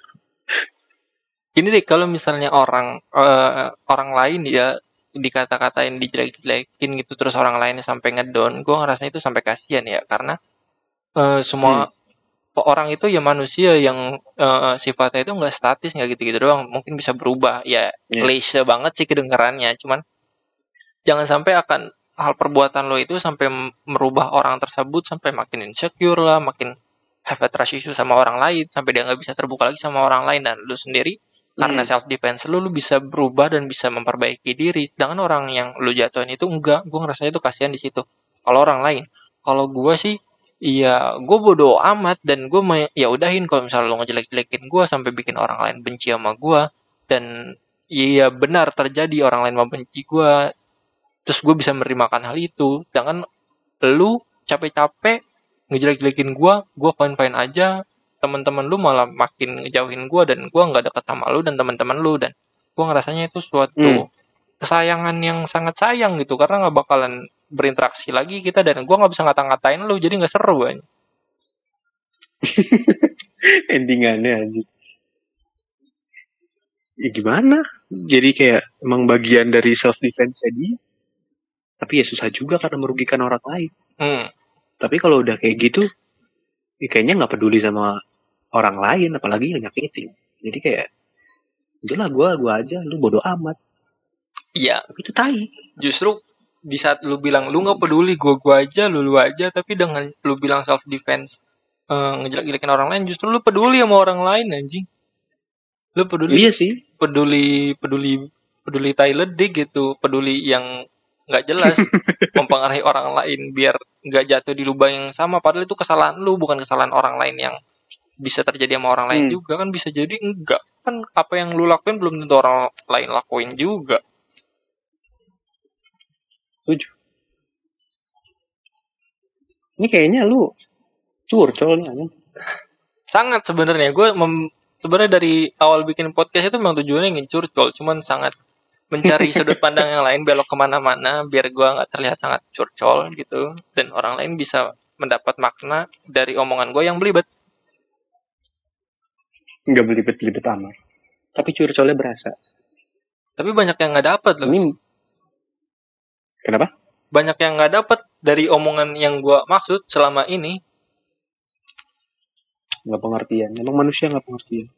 [SPEAKER 1] gini deh, kalau misalnya orang eh, orang lain ya dikata-katain dijelek-jelekin gitu terus orang lainnya sampai ngedown, gue ngerasa itu sampai kasihan ya, karena eh,
[SPEAKER 2] Hmm.
[SPEAKER 1] semua orang itu ya manusia yang eh, sifatnya itu nggak statis, nggak gitu-gitu doang, mungkin bisa berubah ya.
[SPEAKER 2] Yeah.
[SPEAKER 1] Klise banget sih kedengarannya, cuman jangan sampai akan hal perbuatan lo itu sampai merubah orang tersebut sampai makin insecure lah, makin have a trust issue sama orang lain, sampai dia nggak bisa terbuka lagi sama orang lain, dan lu sendiri karena
[SPEAKER 2] Hmm.
[SPEAKER 1] self defense lu, lu bisa berubah dan bisa memperbaiki diri. Sedangkan orang yang lu jatuhin itu enggak, gue ngerasanya itu kasihan di situ. Kalau orang lain, kalau gue sih, iya gue bodo amat dan gue ya udahin kalau misalnya lu ngejelek-jelekin gue sampai bikin orang lain benci sama gue, dan iya benar terjadi orang lain membenci gue, terus gue bisa menerimakan hal itu. Jangan lu capek-capek ngejelek-jelekin gue gue fine-fine aja, teman-teman lu malah makin ngejauhin gue dan gue nggak dekat sama lu dan teman-teman lu, dan gue ngerasanya itu
[SPEAKER 2] Hmm.
[SPEAKER 1] suatu kesayangan yang sangat sayang gitu, karena nggak bakalan berinteraksi lagi kita dan gue nggak bisa ngata-ngatain lu, jadi nggak seru kan.
[SPEAKER 2] Endingannya anjing. Ya gimana? Jadi kayak emang bagian dari self defense dia. Tapi ya susah juga karena merugikan orang lain.
[SPEAKER 1] Hmm.
[SPEAKER 2] Tapi kalau udah kayak gitu, ya kayaknya nggak peduli sama orang lain, apalagi yang nyakitin. Jadi kayak, udahlah gue gue aja, lu bodo amat.
[SPEAKER 1] Iya.
[SPEAKER 2] Tapi itu tai.
[SPEAKER 1] Justru di saat lu bilang lu nggak peduli, gue gue aja, lu lu aja, tapi dengan lu bilang self defense eh, ngejelek-jelekin orang lain, justru lu peduli sama orang lain anjing. Lu peduli
[SPEAKER 2] Iya sih.
[SPEAKER 1] peduli peduli peduli Tyler Dick gitu, peduli yang nggak jelas mempengaruhi orang lain biar nggak jatuh di lubang yang sama, padahal itu kesalahan lu bukan kesalahan orang lain yang bisa terjadi sama orang lain
[SPEAKER 2] Hmm.
[SPEAKER 1] juga kan, bisa jadi enggak. kan apa yang lu lakuin belum tentu orang lain lakuin juga.
[SPEAKER 2] Setuju. Ini kayaknya lu curcol nih anjing.
[SPEAKER 1] Sangat sebenarnya gue mem- sebenarnya dari awal bikin podcast itu memang tujuannya ingin curcol, cuman sangat mencari sudut pandang yang lain, belok kemana-mana biar gue nggak terlihat sangat curcol gitu, dan orang lain bisa mendapat makna dari omongan gue yang belibet.
[SPEAKER 2] Nggak belibet-belibet amat. Tapi curcolnya berasa.
[SPEAKER 1] Tapi banyak yang nggak dapat loh.
[SPEAKER 2] Ini kenapa?
[SPEAKER 1] Banyak yang nggak dapat dari omongan yang gue maksud selama ini.
[SPEAKER 2] Nggak pengertian. Emang manusia nggak pengertian.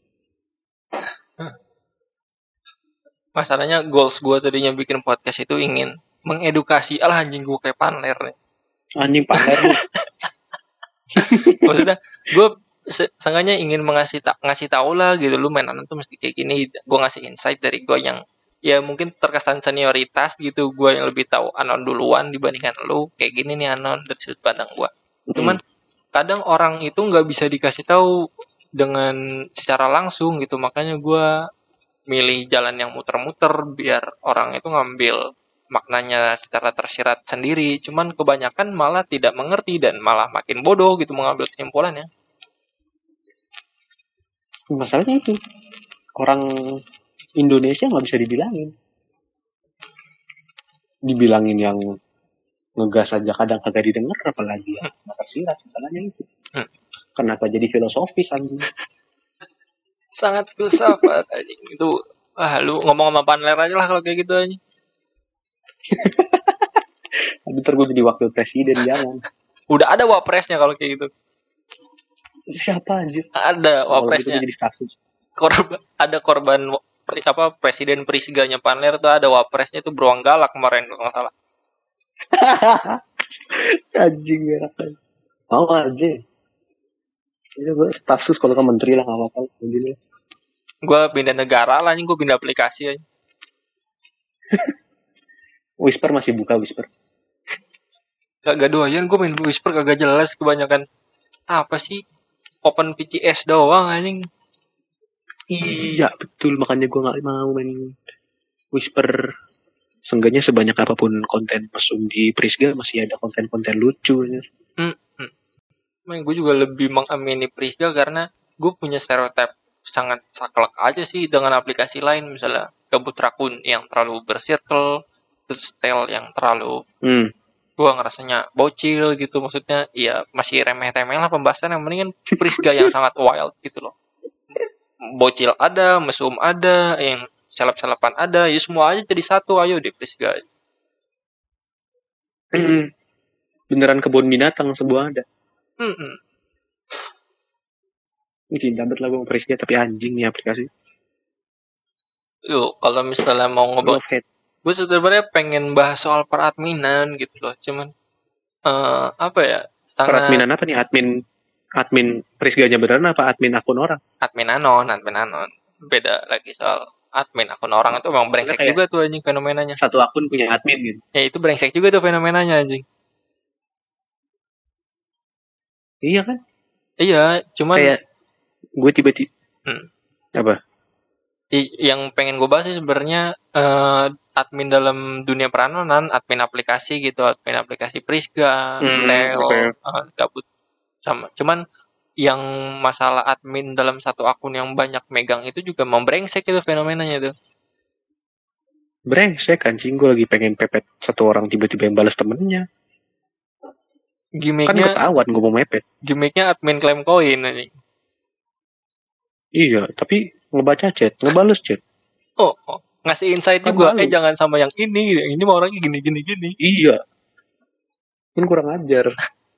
[SPEAKER 1] Masalahnya goals gue tadinya bikin podcast itu ingin mengedukasi. Alah anjing, gue kayak panler nih.
[SPEAKER 2] Anjing panler lu.
[SPEAKER 1] Maksudnya gue se- seenggaknya ingin mengasih ta- ngasih tahu lah gitu, lu main Anon tuh mesti kayak gini. Gue ngasih insight dari gue yang ya mungkin terkesan senioritas gitu, gue yang lebih tahu Anon duluan dibandingkan lu. Kayak gini nih Anon dari sudut pandang gue. Cuman kadang orang itu nggak bisa dikasih tahu dengan secara langsung gitu, makanya gue milih jalan yang muter-muter biar orang itu ngambil maknanya secara tersirat sendiri. Cuman kebanyakan malah tidak mengerti dan malah makin bodoh gitu mengambil kesimpulannya.
[SPEAKER 2] Masalahnya itu orang Indonesia nggak bisa dibilangin. Dibilangin yang ngegas aja kadang kagak didengar, apalagi yang nggak tersirat. Masalahnya itu.
[SPEAKER 1] Hmm.
[SPEAKER 2] Kenapa jadi filosofis anjing?
[SPEAKER 1] Sangat filsafat anjing itu. Ah, lu ngomong sama panler aja lah kalau kayak gitu aja.
[SPEAKER 2] Aduh, ntar gue jadi wakil presiden, jangan.
[SPEAKER 1] Udah ada wapresnya kalau kayak gitu.
[SPEAKER 2] Siapa anjir?
[SPEAKER 1] Ada wapresnya.
[SPEAKER 2] Kalau gitu jadi staf sus.
[SPEAKER 1] Korban, ada korban apa presiden Prisganya panler tuh, ada wapresnya tuh beruang galak kemarin kalau nggak salah.
[SPEAKER 2] Anjing merah. Mau aja. Ini gue staf sus kalau ke menteri lah, nggak apa-apa.
[SPEAKER 1] Gue pindah negara lah, gue pindah aplikasi aja.
[SPEAKER 2] Whisper masih buka Whisper.
[SPEAKER 1] Kagak doyan gue main Whisper, kagak jelas kebanyakan. Apa sih? Open P C S doang anjing.
[SPEAKER 2] Iya betul, makanya gue nggak mau main Whisper. Seenggaknya sebanyak apapun konten mesum di Prisga masih ada konten-konten lucu.
[SPEAKER 1] Hmm, hmm. Main gue juga lebih mengamini Prisga karena gue punya stereotip sangat saklek aja sih dengan aplikasi lain, misalnya Gabut Rakun yang terlalu bersirkel, terus Tel yang terlalu
[SPEAKER 2] Hmm.
[SPEAKER 1] gue ngerasanya bocil gitu, maksudnya ya masih remeh-temeh lah pembahasan, yang mendingan Prisga yang sangat wild gitu loh. Bocil ada, mesum ada, yang seleb-selepan ada, ya semua aja jadi satu, ayo deh Prisga.
[SPEAKER 2] Hmm. Beneran kebun binatang sebuah ada.
[SPEAKER 1] Hmm.
[SPEAKER 2] Ini cinta banget lah gue sama Prisga, tapi anjing nih aplikasi.
[SPEAKER 1] Yuk, kalau misalnya mau ngobrol,
[SPEAKER 2] Love hate.
[SPEAKER 1] gue sebenarnya pengen bahas soal peradminan gitu loh, cuman uh, apa ya, sangat
[SPEAKER 2] Peradminan apa nih? Admin admin Prisganya beneran apa admin akun orang?
[SPEAKER 1] admin anon, admin anon. Beda lagi soal admin akun orang, itu memang brengsek
[SPEAKER 2] kayak
[SPEAKER 1] juga tuh anjing fenomenanya.
[SPEAKER 2] Satu akun punya admin gitu.
[SPEAKER 1] Ya itu brengsek juga tuh fenomenanya anjing.
[SPEAKER 2] Iya kan?
[SPEAKER 1] Iya, cuman
[SPEAKER 2] Kayak gue tiba-tiba
[SPEAKER 1] hmm.
[SPEAKER 2] apa?
[SPEAKER 1] I- yang pengen gue bahas sih sebenarnya uh, admin dalam dunia peranonan, admin aplikasi gitu, admin aplikasi Prisga,
[SPEAKER 2] Hmm,
[SPEAKER 1] Tel,
[SPEAKER 2] okay.
[SPEAKER 1] uh, Gabut sama. Cuman yang masalah admin dalam satu akun yang banyak megang itu juga membrengsek itu fenomenanya tuh.
[SPEAKER 2] Brengsek anjing, gue lagi pengen pepet satu orang tiba-tiba yang balas temennya. Kan
[SPEAKER 1] Gimiknya,
[SPEAKER 2] ketahuan gue mau mepet.
[SPEAKER 1] gimiknya admin klaim koin anjing.
[SPEAKER 2] Iya, tapi ngebaca chat, ngebales chat.
[SPEAKER 1] Oh, oh, ngasih insight
[SPEAKER 2] Kan
[SPEAKER 1] juga,
[SPEAKER 2] malu.
[SPEAKER 1] eh jangan sama yang ini, yang ini mah orangnya gini gini gini.
[SPEAKER 2] Iya. Kan kurang ajar.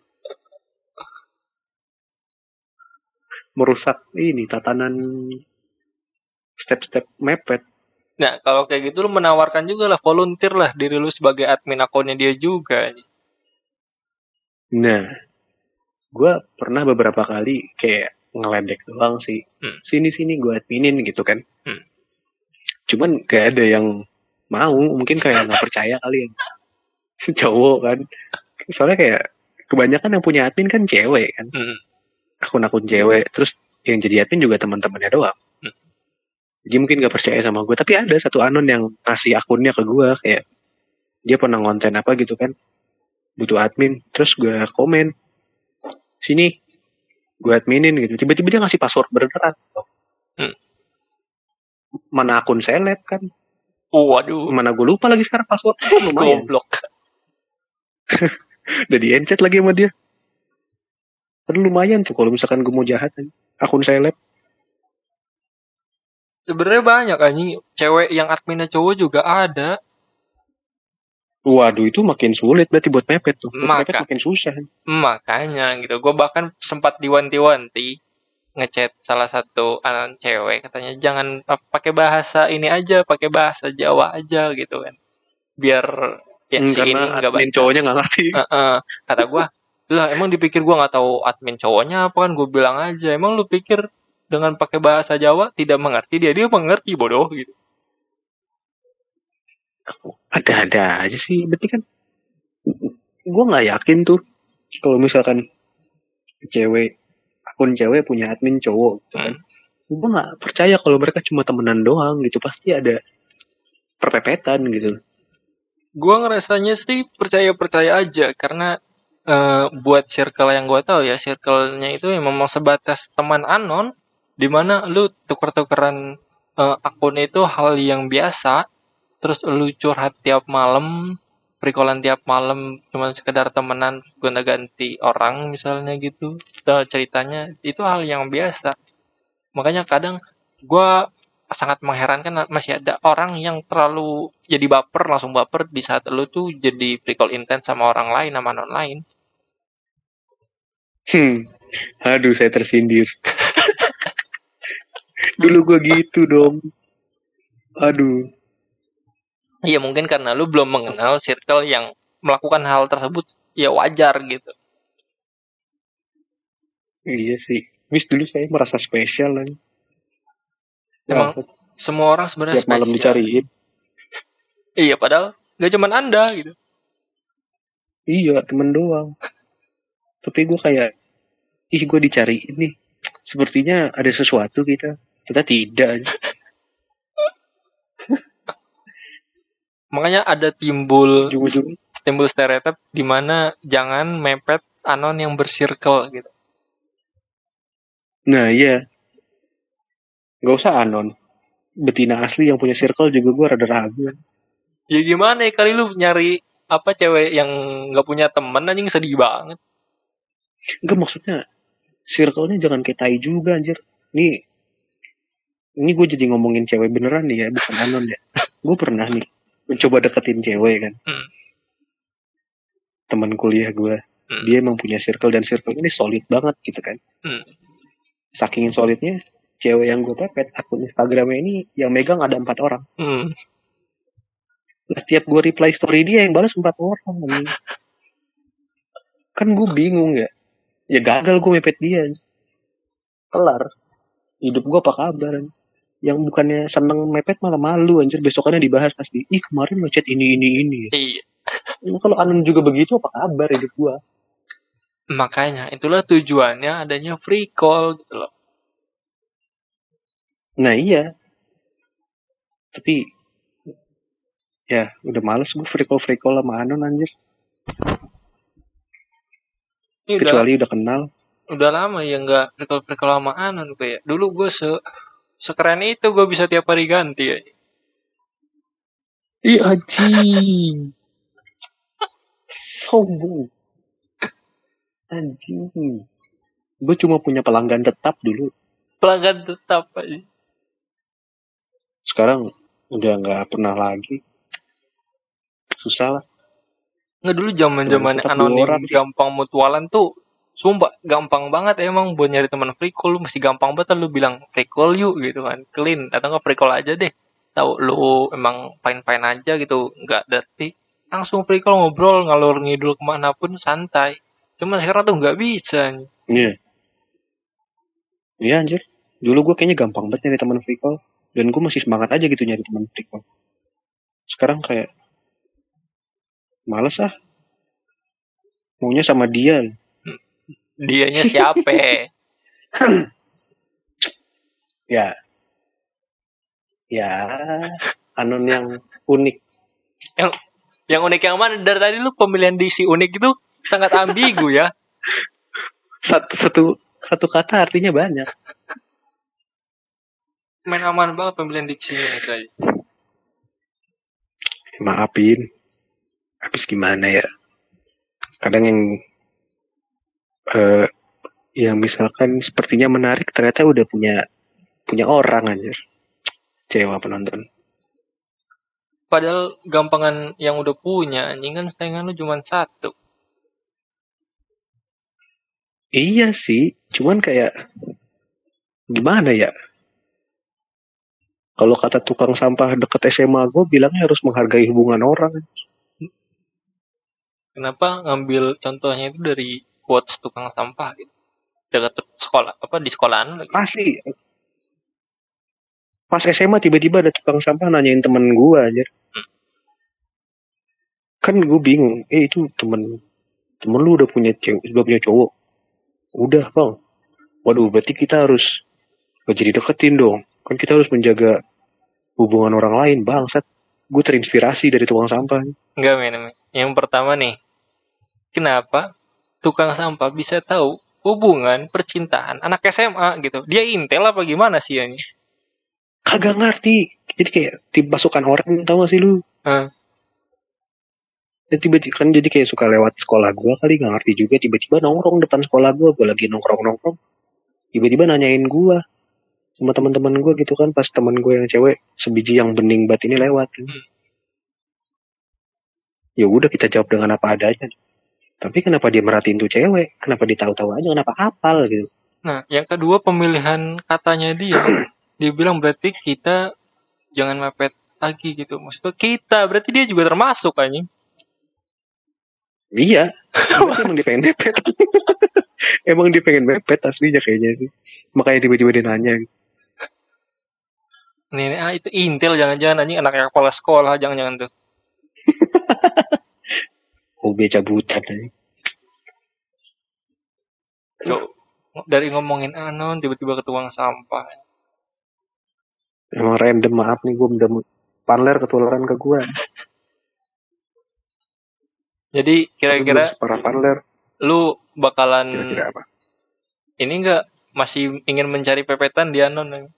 [SPEAKER 2] Merusak ini tatanan step-step mepet.
[SPEAKER 1] Nah, kalau kayak gitu lu menawarkan juga lah, volunteer lah diri lu sebagai admin akunnya dia juga.
[SPEAKER 2] Nah, gue pernah beberapa kali kayak ngeledek doang sih.
[SPEAKER 1] Hmm.
[SPEAKER 2] Sini-sini gue adminin gitu kan.
[SPEAKER 1] Hmm.
[SPEAKER 2] Cuman kayak ada yang mau, mungkin kayak nggak percaya kali ya. Cowok kan. Soalnya kayak kebanyakan yang punya admin kan cewek kan.
[SPEAKER 1] Hmm.
[SPEAKER 2] Akun-akun cewek. Terus yang jadi admin juga teman-temannya doang.
[SPEAKER 1] Hmm.
[SPEAKER 2] Dia mungkin gak percaya sama gue, tapi ada satu anon yang ngasih akunnya ke gue, kayak dia pernah ngonten apa gitu kan, butuh admin, terus gue komen, sini gue adminin gitu, tiba-tiba dia ngasih password beneran.
[SPEAKER 1] Hmm.
[SPEAKER 2] Mana akun seleb kan,
[SPEAKER 1] Waduh,
[SPEAKER 2] mana gue lupa lagi sekarang password kan lumayan.
[SPEAKER 1] goblok.
[SPEAKER 2] Udah di encet lagi sama dia. Kan lumayan tuh kalau misalkan gue mau jahat kan, akun seleb.
[SPEAKER 1] Sebenarnya banyak anjing, cewek yang adminnya cowok juga ada.
[SPEAKER 2] Waduh, itu makin sulit berarti buat mepet tuh. Buat mepet
[SPEAKER 1] Maka
[SPEAKER 2] makin susah.
[SPEAKER 1] makanya gitu. Gue bahkan sempat diwanti-wanti ngechat salah satu anak cewek, katanya jangan pa- pakai bahasa ini aja, pakai bahasa Jawa aja gitu kan. Biar ya
[SPEAKER 2] Hmm,
[SPEAKER 1] si
[SPEAKER 2] karena
[SPEAKER 1] ini nggak
[SPEAKER 2] admin
[SPEAKER 1] baca.
[SPEAKER 2] cowoknya nggak ngerti.
[SPEAKER 1] Heeh. Kata gue, lah emang dipikir gue nggak tahu admin cowoknya apa kan? Gue bilang aja, emang lu pikir dengan pakai bahasa Jawa tidak mengerti, dia dia mengerti bodoh gitu.
[SPEAKER 2] Ada-ada aja sih. Berarti kan gue nggak yakin tuh kalau misalkan cewek, akun cewek punya admin cowok gitu kan.
[SPEAKER 1] Hmm.
[SPEAKER 2] Gue nggak percaya kalau mereka cuma temenan doang gitu. Pasti ada perpepetan gitu.
[SPEAKER 1] Gue ngerasanya sih percaya-percaya aja karena eh, buat circle yang gue tahu ya, circle-nya itu ya memang sebatas teman anon, di mana lu tuker-tukeran eh, akun itu hal yang biasa, terus lu curhat tiap malam, perikolan tiap malam, cuma sekedar temenan gonta-ganti orang misalnya gitu, eh, ceritanya itu hal yang biasa. Makanya kadang gue sangat mengherankan masih ada orang yang terlalu jadi baper, langsung baper di saat lu tuh jadi recall intens sama orang lain, sama non lain.
[SPEAKER 2] Hmm. Aduh, saya tersindir. Dulu gue gitu dong. Aduh.
[SPEAKER 1] Iya mungkin karena lu belum mengenal circle yang melakukan hal tersebut, ya wajar gitu.
[SPEAKER 2] Iya sih. Mis dulu saya merasa spesial lah.
[SPEAKER 1] Emang
[SPEAKER 2] Wah,
[SPEAKER 1] semua orang sebenarnya
[SPEAKER 2] tiap malam
[SPEAKER 1] spesial.
[SPEAKER 2] dicariin.
[SPEAKER 1] Iya padahal gak cuman anda gitu.
[SPEAKER 2] Iya, temen doang. Tapi gue kayak, ih gue dicariin nih. Sepertinya ada sesuatu kita. Kita tidak.
[SPEAKER 1] Makanya ada timbul
[SPEAKER 2] Ujung-ujung.
[SPEAKER 1] timbul stereotip di mana jangan mepet anon yang bersirkel gitu.
[SPEAKER 2] Nah iya. Gak usah anon. Betina asli yang punya circle juga gue rada ragu.
[SPEAKER 1] Ya gimana ya, kali lu nyari apa cewek yang nggak punya temen anjing, sedih banget.
[SPEAKER 2] Enggak, maksudnya circle-nya jangan kayak tai juga anjir. Nih, ini gue jadi ngomongin cewek beneran nih ya, bukan anon ya. Gue pernah nih mencoba deketin cewek kan.
[SPEAKER 1] Hmm.
[SPEAKER 2] Teman kuliah gue.
[SPEAKER 1] Hmm.
[SPEAKER 2] Dia emang punya circle dan circle ini solid banget gitu kan.
[SPEAKER 1] Hmm.
[SPEAKER 2] Saking solidnya, cewek yang gue pepet akun Instagramnya ini yang megang ada empat orang.
[SPEAKER 1] Hmm.
[SPEAKER 2] Setiap gue reply story dia yang balas empat orang. Nih. Kan gue bingung ya. Ya gagal gue mepet dia. Kelar. Hidup gue apa kabar? Yang bukannya seneng mepet malah malu anjir, besokannya dibahas pasti. Ih kemarin ngechat ini ini ini.
[SPEAKER 1] Iya.
[SPEAKER 2] Ya, kalau anon juga begitu apa kabar hidup gue?
[SPEAKER 1] Makanya itulah tujuannya adanya free call gitu loh.
[SPEAKER 2] Nah iya. Tapi ya udah males gue free call free call sama anon anjir.
[SPEAKER 1] Ini
[SPEAKER 2] Kecuali
[SPEAKER 1] udah
[SPEAKER 2] udah kenal.
[SPEAKER 1] udah lama ya nggak free call free call sama anon kayak dulu. Gue se sekeren itu, gue bisa tiap hari ganti ya.
[SPEAKER 2] Ih anjing. Sombong. Anjing. Gue cuma punya pelanggan tetap dulu.
[SPEAKER 1] Pelanggan tetap aja.
[SPEAKER 2] Sekarang udah nggak pernah lagi. Susah lah.
[SPEAKER 1] Nggak, dulu zaman zaman
[SPEAKER 2] Tetap dua
[SPEAKER 1] anonim
[SPEAKER 2] orang sih.
[SPEAKER 1] gampang mutualan tuh sumpah gampang banget emang buat nyari teman free call. Lu masih gampang banget lu bilang free call yuk gitu kan, clean atau nggak free call aja deh, tahu lu emang fine fine aja gitu, nggak dirty, langsung free call, ngobrol ngalur ngidul kemanapun santai. Cuma sekarang tuh nggak bisa.
[SPEAKER 2] Iya. Iya anjir. Dulu gue kayaknya gampang banget nyari teman free call. Dan gue masih semangat aja gitu nyari teman free call. Sekarang kayak males ah. Maunya sama dia.
[SPEAKER 1] Dianya siapa?
[SPEAKER 2] Ya. Ya, anon yang unik.
[SPEAKER 1] Yang yang unik yang mana? Dari tadi lu pemilihan diksi unik itu sangat ambigu ya.
[SPEAKER 2] Satu satu satu kata artinya banyak.
[SPEAKER 1] Main aman banget pemilihan diksinya itu aja.
[SPEAKER 2] Maafin. Habis gimana ya? Kadang yang eh, yang misalkan sepertinya menarik ternyata udah punya punya orang anjir. Cewek penonton.
[SPEAKER 1] Padahal gampangan yang udah punya, anjing kan saingan lu cuma satu.
[SPEAKER 2] Iya sih, cuman kayak gimana ya? Kalau kata tukang sampah deket S M A gue bilangnya harus menghargai hubungan orang.
[SPEAKER 1] Kenapa ngambil contohnya itu dari quotes tukang sampah gitu? Dekat sekolah, apa di sekolahan lagi?
[SPEAKER 2] Pasti. Pas S M A tiba-tiba ada tukang sampah nanyain temen gue aja.
[SPEAKER 1] Hmm.
[SPEAKER 2] Kan gue bingung. Eh itu temen temen lu udah punya cewek, udah punya cowok. Udah bang. Waduh, berarti kita harus gak jadi deketin dong. Kan kita harus menjaga hubungan orang lain, bangsat. Gue terinspirasi dari tukang sampah.
[SPEAKER 1] Enggak, men. Yang pertama nih, kenapa tukang sampah bisa tahu hubungan percintaan anak S M A gitu? Dia intel apa gimana sih ya?
[SPEAKER 2] Kagak ngerti. Jadi kayak tim pasukan orang, tau gak sih lu?
[SPEAKER 1] Hmm.
[SPEAKER 2] Dan tiba-tiba kan jadi kayak suka lewat sekolah gue kali, gak ngerti juga. Tiba-tiba nongkrong depan sekolah gue, gue lagi nongkrong-nongkrong. Tiba-tiba nanyain gue sama teman-teman gue gitu kan, pas teman gue yang cewek sebiji yang bening bat ini lewat kan. Hmm. Ya udah kita jawab dengan apa adanya. Tapi kenapa dia merhatiin tuh cewek? Kenapa dia tahu-tahu aja? Kenapa hafal gitu?
[SPEAKER 1] Nah, yang kedua pemilihan katanya dia, dia bilang berarti kita jangan mepet lagi gitu. Maksudnya kita, berarti dia juga termasuk anjing.
[SPEAKER 2] Iya, emang dia pengen mepet. Emang dia pengen mepet aslinya kayaknya sih. Makanya tiba-tiba dia nanya.
[SPEAKER 1] Nih, ah itu intel jangan-jangan anjing anak kepala sekolah jangan-jangan tuh.
[SPEAKER 2] O B cabutan aja.
[SPEAKER 1] Cok, dari ngomongin anon tiba-tiba ke tukang sampah.
[SPEAKER 2] Emang random, maaf nih gue udah panler ketularan ke gue.
[SPEAKER 1] Jadi kira-kira
[SPEAKER 2] para panler,
[SPEAKER 1] lu bakalan
[SPEAKER 2] kira-kira apa?
[SPEAKER 1] Ini enggak masih ingin mencari pepetan di anon?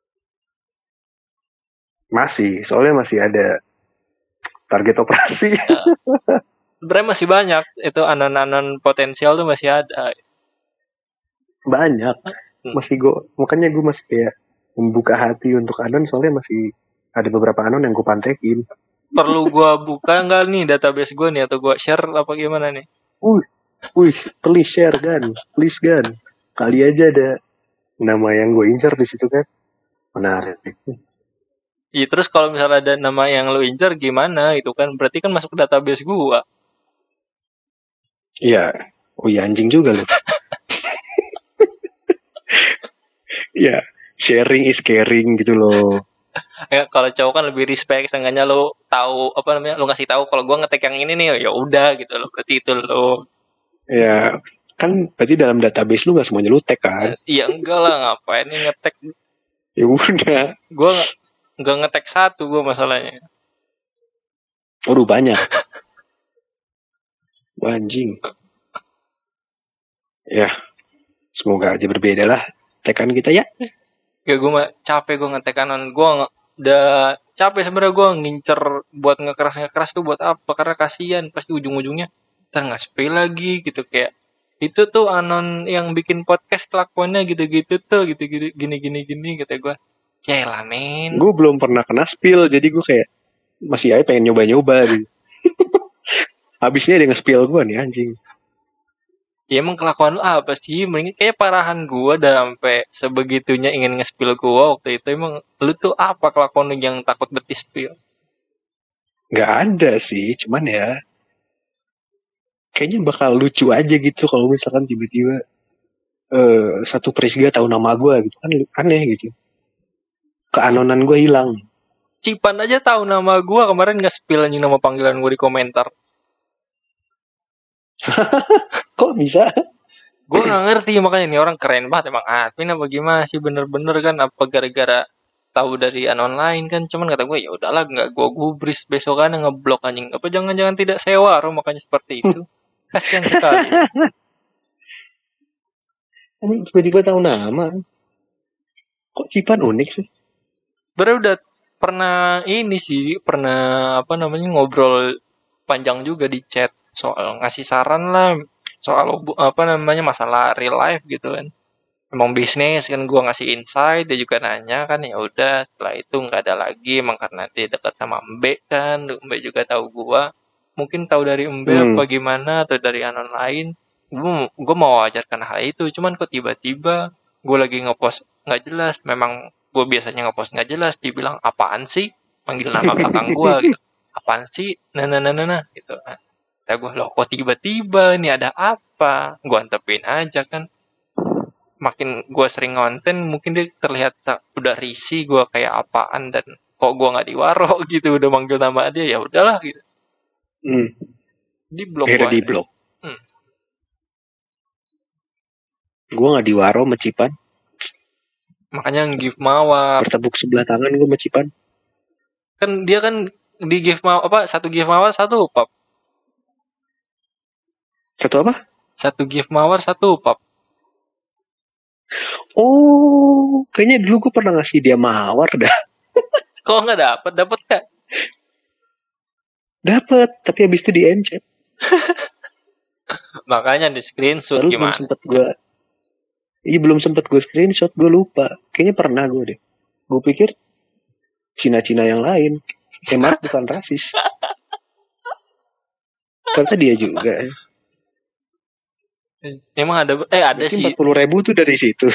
[SPEAKER 2] Masih, soalnya masih ada target operasi.
[SPEAKER 1] Uh, sebenarnya masih banyak itu anon-anon potensial tuh masih ada.
[SPEAKER 2] Banyak, masih gue, makanya gue masih kayak membuka hati untuk anon, soalnya masih ada beberapa anon yang gue pantekin.
[SPEAKER 1] Perlu gue buka nggak nih database gue nih atau gue share apa gimana nih?
[SPEAKER 2] Wih, wih, please share kan, please kan. Kali aja ada nama yang gue incar di situ kan, menarik.
[SPEAKER 1] Iya, terus kalau misalnya ada nama yang lo incar gimana? Itu kan berarti kan masuk ke database gue.
[SPEAKER 2] Iya, oh iya anjing juga loh. Iya, sharing is caring gitu loh.
[SPEAKER 1] Ya, kalau cowok kan lebih respect, seenggaknya lo tahu apa namanya, lo ngasih tahu kalau gue ngetek yang ini nih, ya udah gitu lo, berarti itu lo.
[SPEAKER 2] Ya, kan berarti dalam database lu nggak semuanya lu tag kan?
[SPEAKER 1] Iya enggak lah, ngapain nih ngetek?
[SPEAKER 2] Ya udah.
[SPEAKER 1] Gue nggak ngetek satu gue masalahnya.
[SPEAKER 2] Waduh banyak. Anjing. Ya, semoga aja berbeda lah tekan kita ya.
[SPEAKER 1] Ya gue mah capek gue ngetek kanan. Gue udah capek sebenarnya gue ngincer buat ngekeras-ngekeras tuh buat apa? Karena kasihan pasti ujung-ujungnya ntar nggak spell lagi gitu kayak itu tuh anon yang bikin podcast kelakuannya gitu-gitu tuh gitu-gitu gini-gini gini kata gue. Ya lah men.
[SPEAKER 2] Gue belum pernah kena spill jadi gue kayak masih aja pengen nyoba-nyoba gitu. Habisnya dia nge-spill gue nih anjing.
[SPEAKER 1] Ya emang kelakuan lu apa sih? Mending kayak parahan gue udah sampai sebegitunya ingin nge-spill gue waktu itu. Emang lu tuh apa kelakuan lu yang takut betis spill?
[SPEAKER 2] Gak ada sih, cuman ya kayaknya bakal lucu aja gitu kalau misalkan tiba-tiba uh, satu Prisga tahu nama gue gitu kan aneh gitu. Keanonan gue hilang.
[SPEAKER 1] Cipan aja tahu nama gue kemarin nge-spill anjing nama panggilan gue di komentar.
[SPEAKER 2] Kok bisa?
[SPEAKER 1] Gue nggak ngerti makanya nih orang keren banget emang admin apa gimana sih bener-bener kan apa gara-gara tahu dari anon lain kan, cuman kata gue ya udahlah nggak gue gubris besokannya ngeblok anjing. Apa jangan-jangan tidak sewa room makanya seperti itu. Kasihan sekali.
[SPEAKER 2] Ini tiba-tiba tahu nama. Kok Cipan unik sih?
[SPEAKER 1] Sebenarnya udah pernah ini sih, pernah apa namanya ngobrol panjang juga di chat soal ngasih saran lah, soal apa namanya masalah real life gitu kan. Emang bisnis kan gue ngasih insight, dia juga nanya kan, ya udah setelah itu nggak ada lagi emang karena dia dekat sama Mbe kan, Mbe juga tahu gue, mungkin tahu dari Mbe
[SPEAKER 2] Hmm.
[SPEAKER 1] apa gimana atau dari anon lain, gue gue mau wajarkan hal itu, cuman kok tiba-tiba gue lagi ngepost nggak jelas, memang gue biasanya ngepost nggak jelas, dibilang apaan sih, manggil nama belakang gue gitu, apaan sih, nah nah nah nah, nah gitu kan. Ya gue loh kok tiba-tiba ini ada apa, gue antepin aja kan. Makin gue sering ngonten mungkin dia terlihat udah risih gue kayak apaan dan kok gue nggak diwaro gitu udah manggil nama dia, ya udahlah gitu,
[SPEAKER 2] Hmm.
[SPEAKER 1] di blok
[SPEAKER 2] Akhirnya
[SPEAKER 1] gue.
[SPEAKER 2] di blok.
[SPEAKER 1] Hmm.
[SPEAKER 2] Gue nggak diwaro sama Cipan.
[SPEAKER 1] Makanya give mawar
[SPEAKER 2] Bertepuk sebelah tangan gue sama Cipan.
[SPEAKER 1] kan, dia kan di give mawar apa satu give mawar satu upap,
[SPEAKER 2] Satu apa?
[SPEAKER 1] satu give mawar satu upap.
[SPEAKER 2] Oh, kayaknya dulu gue pernah ngasih dia mawar dah.
[SPEAKER 1] Kok nggak dapet dapet kak?
[SPEAKER 2] Dapet, tapi habis itu di-encet.
[SPEAKER 1] Makanya di screenshot
[SPEAKER 2] Lalu belum
[SPEAKER 1] gimana.
[SPEAKER 2] sempet gue. Iya belum sempet gue screenshot, gue lupa. Kayaknya pernah gue deh. Gue pikir Cina-Cina yang lain. Emang bukan rasis. Ternyata dia juga.
[SPEAKER 1] Emang ada eh ada
[SPEAKER 2] Berarti
[SPEAKER 1] sih,
[SPEAKER 2] empat puluh ribu tuh dari situ.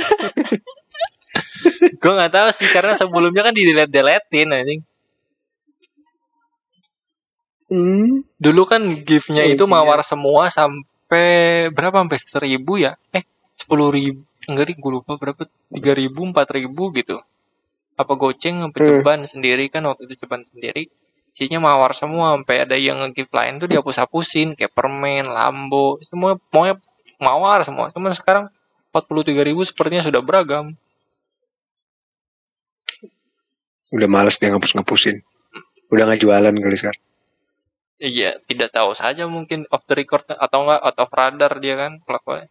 [SPEAKER 1] gue nggak tahu sih karena sebelumnya kan di delete deletein anjing.
[SPEAKER 2] Hmm.
[SPEAKER 1] Dulu kan gift-nya
[SPEAKER 2] Oh,
[SPEAKER 1] itu
[SPEAKER 2] iya.
[SPEAKER 1] mawar semua sampai berapa, sampai seribu ya? Eh, sepuluh ribu. Enggak, gue lupa berapa. Tiga ribu, empat ribu gitu. Apa goceng, sampai
[SPEAKER 2] Hmm.
[SPEAKER 1] ceban sendiri kan waktu itu ceban sendiri. Isinya mawar semua, sampai ada yang nge-gift lain tuh dihapus-hapusin. Kayak permen, lambo, semua pokoknya mawar semua. Cuman sekarang empat puluh tiga ribu sepertinya sudah beragam.
[SPEAKER 2] Udah males dia ngapus-ngapusin. Udah gak jualan kali sekarang.
[SPEAKER 1] Iya, tidak tahu saja mungkin off the record atau enggak out of radar dia kan pelakunya.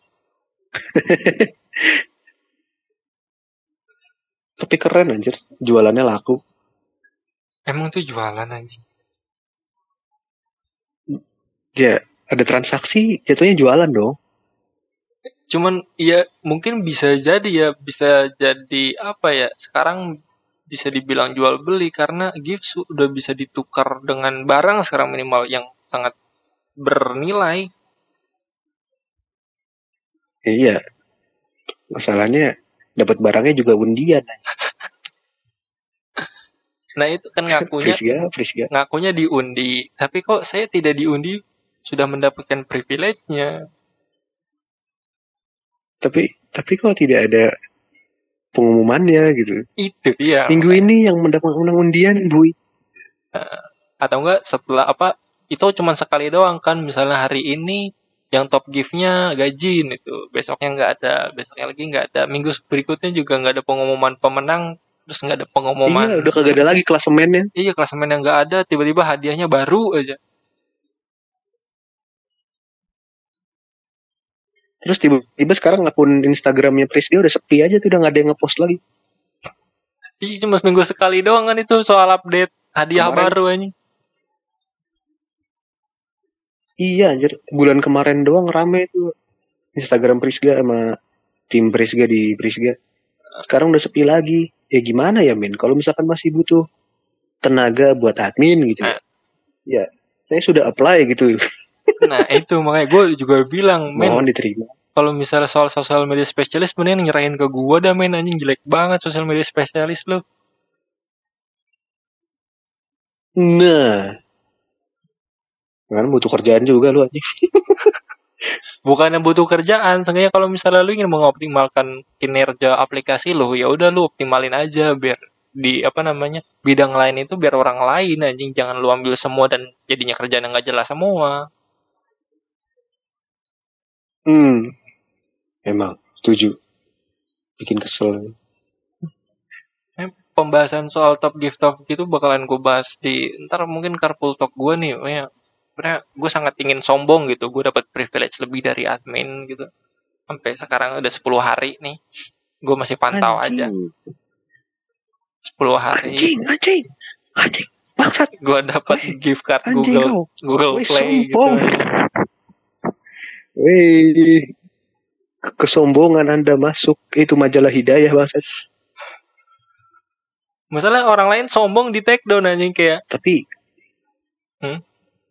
[SPEAKER 2] Tapi keren anjir. Jualannya laku.
[SPEAKER 1] Emang tuh jualan anjing.
[SPEAKER 2] Ya, ada transaksi, jatuhnya jualan dong.
[SPEAKER 1] Cuman ya mungkin bisa jadi ya, bisa jadi apa ya, sekarang bisa dibilang jual beli karena gift sudah bisa ditukar dengan barang sekarang minimal yang sangat bernilai.
[SPEAKER 2] Ya, iya. Masalahnya dapat barangnya juga undian.
[SPEAKER 1] Nah itu kan ngakunya
[SPEAKER 2] Prisga, Prisga.
[SPEAKER 1] ngakunya diundi, tapi kok saya tidak diundi sudah mendapatkan privilege-nya.
[SPEAKER 2] Tapi tapi kok tidak ada pengumumannya gitu.
[SPEAKER 1] Itu dia.
[SPEAKER 2] Minggu
[SPEAKER 1] Makanya.
[SPEAKER 2] ini yang mendapat menang undian, Bu.
[SPEAKER 1] Atau enggak setelah apa, itu cuma sekali doang kan, misalnya hari ini yang top gift-nya Gajin itu, besoknya nggak ada, besoknya lagi nggak ada, minggu berikutnya juga nggak ada pengumuman pemenang, terus nggak ada pengumuman.
[SPEAKER 2] Iya, udah kagak ada lagi klasemennya.
[SPEAKER 1] Iya, klasemen yang nggak ada, tiba-tiba hadiahnya baru aja.
[SPEAKER 2] Terus tiba-tiba sekarang akun Instagramnya Prisga udah sepi aja tuh, udah nggak ada yang ngepost lagi.
[SPEAKER 1] Iya, cuma seminggu sekali doang kan itu soal update hadiah
[SPEAKER 2] Kemarin.
[SPEAKER 1] baru aja.
[SPEAKER 2] Iya anjir, bulan kemarin doang rame tuh Instagram Prisga sama tim Prisga di Prisga. Sekarang udah sepi lagi. Ya gimana ya, Min? Kalau misalkan masih butuh tenaga buat admin gitu ya.
[SPEAKER 1] Nah,
[SPEAKER 2] Ya, saya sudah apply gitu.
[SPEAKER 1] nah itu makanya gue juga bilang, men,
[SPEAKER 2] Mohon diterima.
[SPEAKER 1] kalau misalnya soal sosial media spesialis, mendingan nyerahin ke gua dah, men, anjing jelek banget sosial media spesialis lu.
[SPEAKER 2] Nah, kan butuh kerjaan juga lu anjing.
[SPEAKER 1] Bukannya butuh kerjaan, seenggaknya kalau misalnya lu ingin mengoptimalkan kinerja aplikasi lu, ya udah lu optimalin aja biar di apa namanya bidang lain itu biar orang lain anjing, jangan lu ambil semua dan jadinya kerjaan yang nggak jelas semua.
[SPEAKER 2] Hmm, emang setuju. Bikin kesel.
[SPEAKER 1] pembahasan soal top gift top gitu bakalan gue bahas di ntar mungkin carpool talk gue nih. Ya, sebenarnya gue sangat ingin sombong gitu. Gue dapat privilege lebih dari admin gitu. Sampai sekarang udah sepuluh hari nih. Gue masih pantau
[SPEAKER 2] Anjing.
[SPEAKER 1] aja. sepuluh hari.
[SPEAKER 2] Anjing, anjing. Anjing. Bangsat.
[SPEAKER 1] Gue dapat
[SPEAKER 2] Weh,
[SPEAKER 1] gift card
[SPEAKER 2] anjing
[SPEAKER 1] Google
[SPEAKER 2] kau.
[SPEAKER 1] Google
[SPEAKER 2] Weh,
[SPEAKER 1] Play gitu.
[SPEAKER 2] sombong. Wih, kesombongan Anda masuk itu majalah Hidayah bangsat.
[SPEAKER 1] Masalah orang lain sombong di take down anjing kayak.
[SPEAKER 2] Tapi
[SPEAKER 1] Hmm?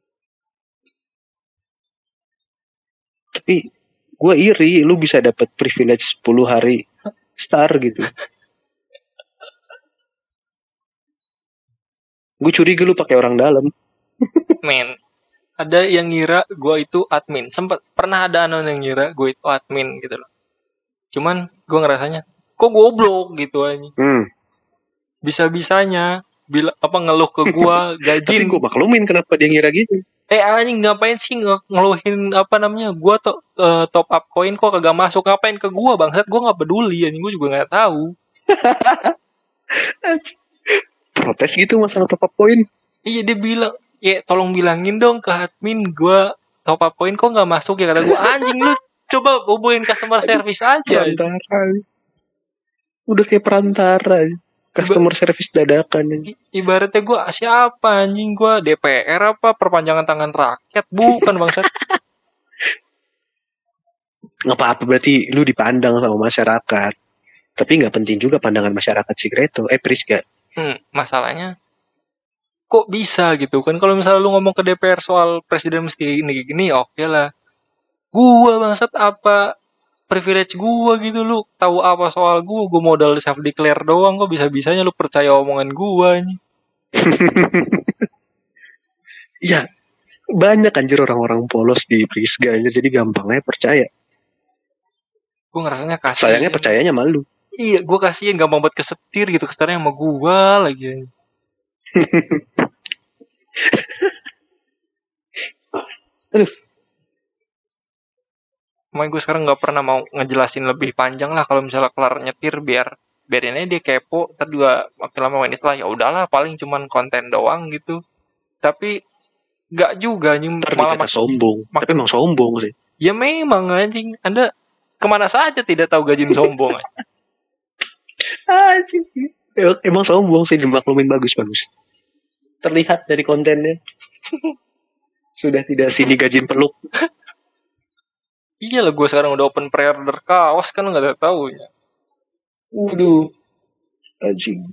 [SPEAKER 2] Tapi gue iri lu bisa dapat privilege sepuluh hari star gitu. Gue curiga lu pakai orang dalam.
[SPEAKER 1] Men, ada yang ngira gue itu admin. Sempat pernah ada anon yang ngira gue itu admin gitu loh. Cuman gue ngerasanya kok goblok gitu anjing.
[SPEAKER 2] Hmm.
[SPEAKER 1] Bisa-bisanya bila apa ngeluh ke gue
[SPEAKER 2] Tapi
[SPEAKER 1] gajin.
[SPEAKER 2] gue maklumin kenapa dia ngira gitu.
[SPEAKER 1] Eh anjing ngapain sih nge- ngeluhin apa namanya? Gue to, eh, top up koin kok kagak masuk, ngapain ke gue bangsat? Gue nggak peduli anjing, gue juga nggak tahu.
[SPEAKER 2] Protes gitu masalah top up poin.
[SPEAKER 1] Iya dia bilang, ya tolong bilangin dong ke admin gue top up koin kok nggak masuk ya, kata gue. Anjing lu coba hubungin customer service aja.
[SPEAKER 2] Perantara. Udah kayak perantara. Customer service dadakan.
[SPEAKER 1] I- ibaratnya gue siapa anjing, gue D P R apa perpanjangan tangan rakyat, bukan bangsat.
[SPEAKER 2] Nggak apa-apa berarti lu dipandang sama masyarakat. Tapi nggak penting juga pandangan masyarakat si Greto. Eh Priska.
[SPEAKER 1] Hmm, masalahnya kok bisa gitu kan, kalau misalnya lu ngomong ke D P R soal presiden mesti gini gini oke lah. Gua bangsat apa privilege gua gitu, lu tahu apa soal gua? Gua modal self declare doang, kok bisa-bisanya lu percaya omongan gua nih.
[SPEAKER 2] Iya. Banyak anjir orang-orang polos di Prisga anjir. Jadi gampangnya percaya.
[SPEAKER 1] Gua ngerasanya kasihan.
[SPEAKER 2] Sayangnya percayanya malu.
[SPEAKER 1] Iya, gua kasihan gampang banget kesetir gitu, kesetirnya sama gua lagi.
[SPEAKER 2] Aduh.
[SPEAKER 1] Makanya gue sekarang nggak pernah mau ngejelasin lebih panjang lah kalau misalnya kelar nyetir, biar biarin aja dia kepo. Ntar juga makin lama main istilah ya udahlah paling cuman konten doang gitu. Tapi nggak juga anjing,
[SPEAKER 2] Ntar
[SPEAKER 1] malah
[SPEAKER 2] dikata
[SPEAKER 1] mak-
[SPEAKER 2] sombong.
[SPEAKER 1] mak-
[SPEAKER 2] Tapi emang sombong sih.
[SPEAKER 1] ya memang anjing, Anda kemana saja tidak tahu gajin sombong.
[SPEAKER 2] Anjing. Emang sombong sih, dimaklumin bagus-bagus. Terlihat dari kontennya. Sudah tidak sini gajin peluk.
[SPEAKER 1] Iya lah, gue sekarang udah open pre-order kaos kan, nggak ada tahu ya.
[SPEAKER 2] Waduh. Anjing.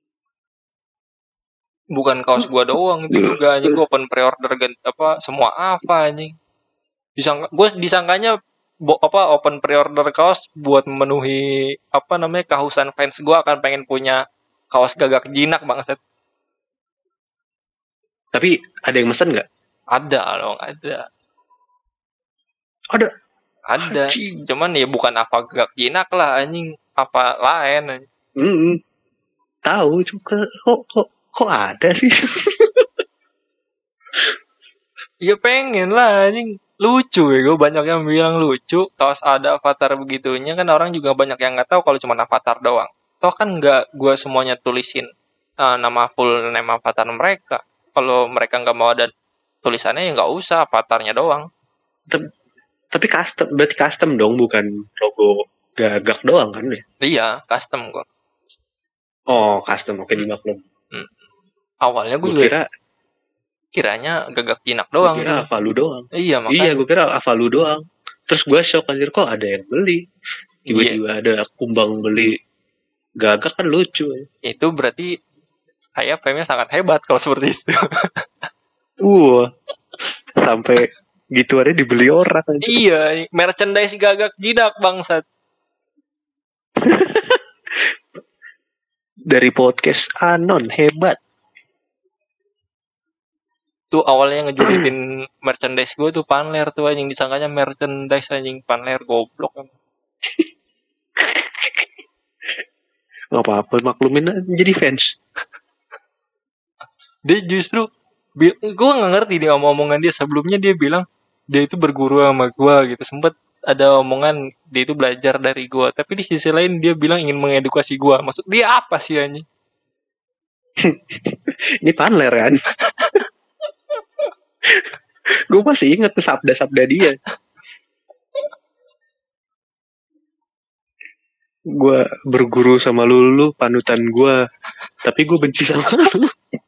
[SPEAKER 1] Bukan kaos gue doang itu juga anjing, gue open pre-order gan- apa semua apa anjing. Disangka gue disangkanya bo, apa open pre-order kaos buat memenuhi apa namanya kehausan fans gue akan pengen punya kaos gagak jinak bangsat.
[SPEAKER 2] Tapi ada yang mesen nggak?
[SPEAKER 1] Ada dong, ada.
[SPEAKER 2] Ada.
[SPEAKER 1] Ada.
[SPEAKER 2] Anjing.
[SPEAKER 1] Cuman ya bukan apa gagak jinak lah anjing, apa lain anjing.
[SPEAKER 2] Mm-mm. Tahu juga kok kok kok ada sih.
[SPEAKER 1] Ya pengen lah anjing, lucu ya, gue banyak yang bilang lucu kaos ada avatar begitunya kan, orang juga banyak yang nggak tahu kalau cuma avatar doang. Toh kan nggak gue semuanya tulisin uh, nama full name avatar mereka. Kalau mereka nggak mau ada tulisannya ya nggak usah, avatarnya doang.
[SPEAKER 2] Tapi, tapi custom, berarti custom dong, bukan logo gagak doang kan ya?
[SPEAKER 1] Iya, custom gue.
[SPEAKER 2] Oh, custom, oke dimaklum.
[SPEAKER 1] Hmm. Awalnya gue
[SPEAKER 2] Gue
[SPEAKER 1] juga
[SPEAKER 2] kira
[SPEAKER 1] kiranya gagak jinak
[SPEAKER 2] gue
[SPEAKER 1] doang.
[SPEAKER 2] kira
[SPEAKER 1] Tuh.
[SPEAKER 2] Avalu doang.
[SPEAKER 1] Iya makanya.
[SPEAKER 2] Iya, gue kira Avalu doang. Terus gue shock anjir, kok ada yang beli. Tiba-tiba ada kumbang beli gagak, kan lucu ya.
[SPEAKER 1] Itu berarti saya fame-nya sangat hebat kalau seperti itu.
[SPEAKER 2] Uh, sampai gitu aja dibeli orang anjir.
[SPEAKER 1] Iya, merchandise gagak jinak bangsat.
[SPEAKER 2] Dari podcast Anon, hebat.
[SPEAKER 1] Tuh awalnya ngejulitin merchandise gue tuh Panler tuh anjing, disangkanya merchandise anjing, Panler goblok.
[SPEAKER 2] Gak apa-apa, maklumin aja jadi fans.
[SPEAKER 1] Dia justru gue nggak ngerti dia omong-omongan dia sebelumnya, dia bilang dia itu berguru sama gue gitu, sempet ada omongan dia itu belajar dari gue, tapi di sisi lain dia bilang ingin mengedukasi gue. Maksud dia apa sih anjing?
[SPEAKER 2] Ini Panler kan? Gue masih inget tuh sabda-sabda dia. Gue berguru sama lu, lu panutan gue, tapi gue benci sama lu.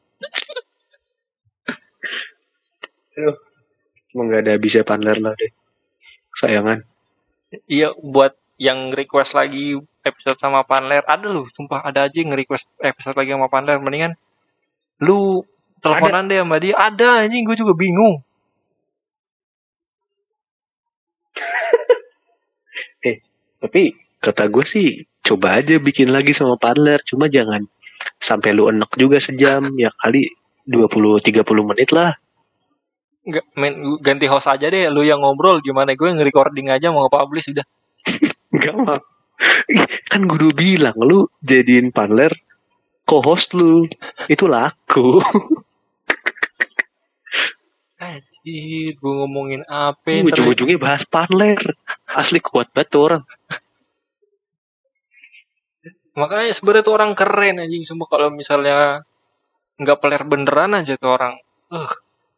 [SPEAKER 2] Aduh, emang gak ada habisnya Panler lah deh, sayangan.
[SPEAKER 1] Iya, buat yang request lagi episode sama Panler, ada loh, sumpah ada aja yang request episode lagi sama Panler. Mendingan lu teleponan deh sama dia. Ada anjing, gue juga bingung.
[SPEAKER 2] eh, tapi kata gue sih coba aja bikin lagi sama Panler, cuma jangan sampai lu enek juga sejam, ya kali dua puluh tiga puluh menit lah.
[SPEAKER 1] Enggak, main ganti host aja deh, lu yang ngobrol gimana, gue nge-recording aja mau nge-publish udah.
[SPEAKER 2] Enggak mau. Kan gue udah bilang lu jadiin Panler co-host lu, itu laku.
[SPEAKER 1] Anjir, gue ngomongin apa?
[SPEAKER 2] Ujung-ujungnya bahas Panler. Asli kuat banget tuh orang.
[SPEAKER 1] Makanya sebenarnya tuh orang keren anjing, semua kalau misalnya nggak peler beneran aja tuh orang. Uh.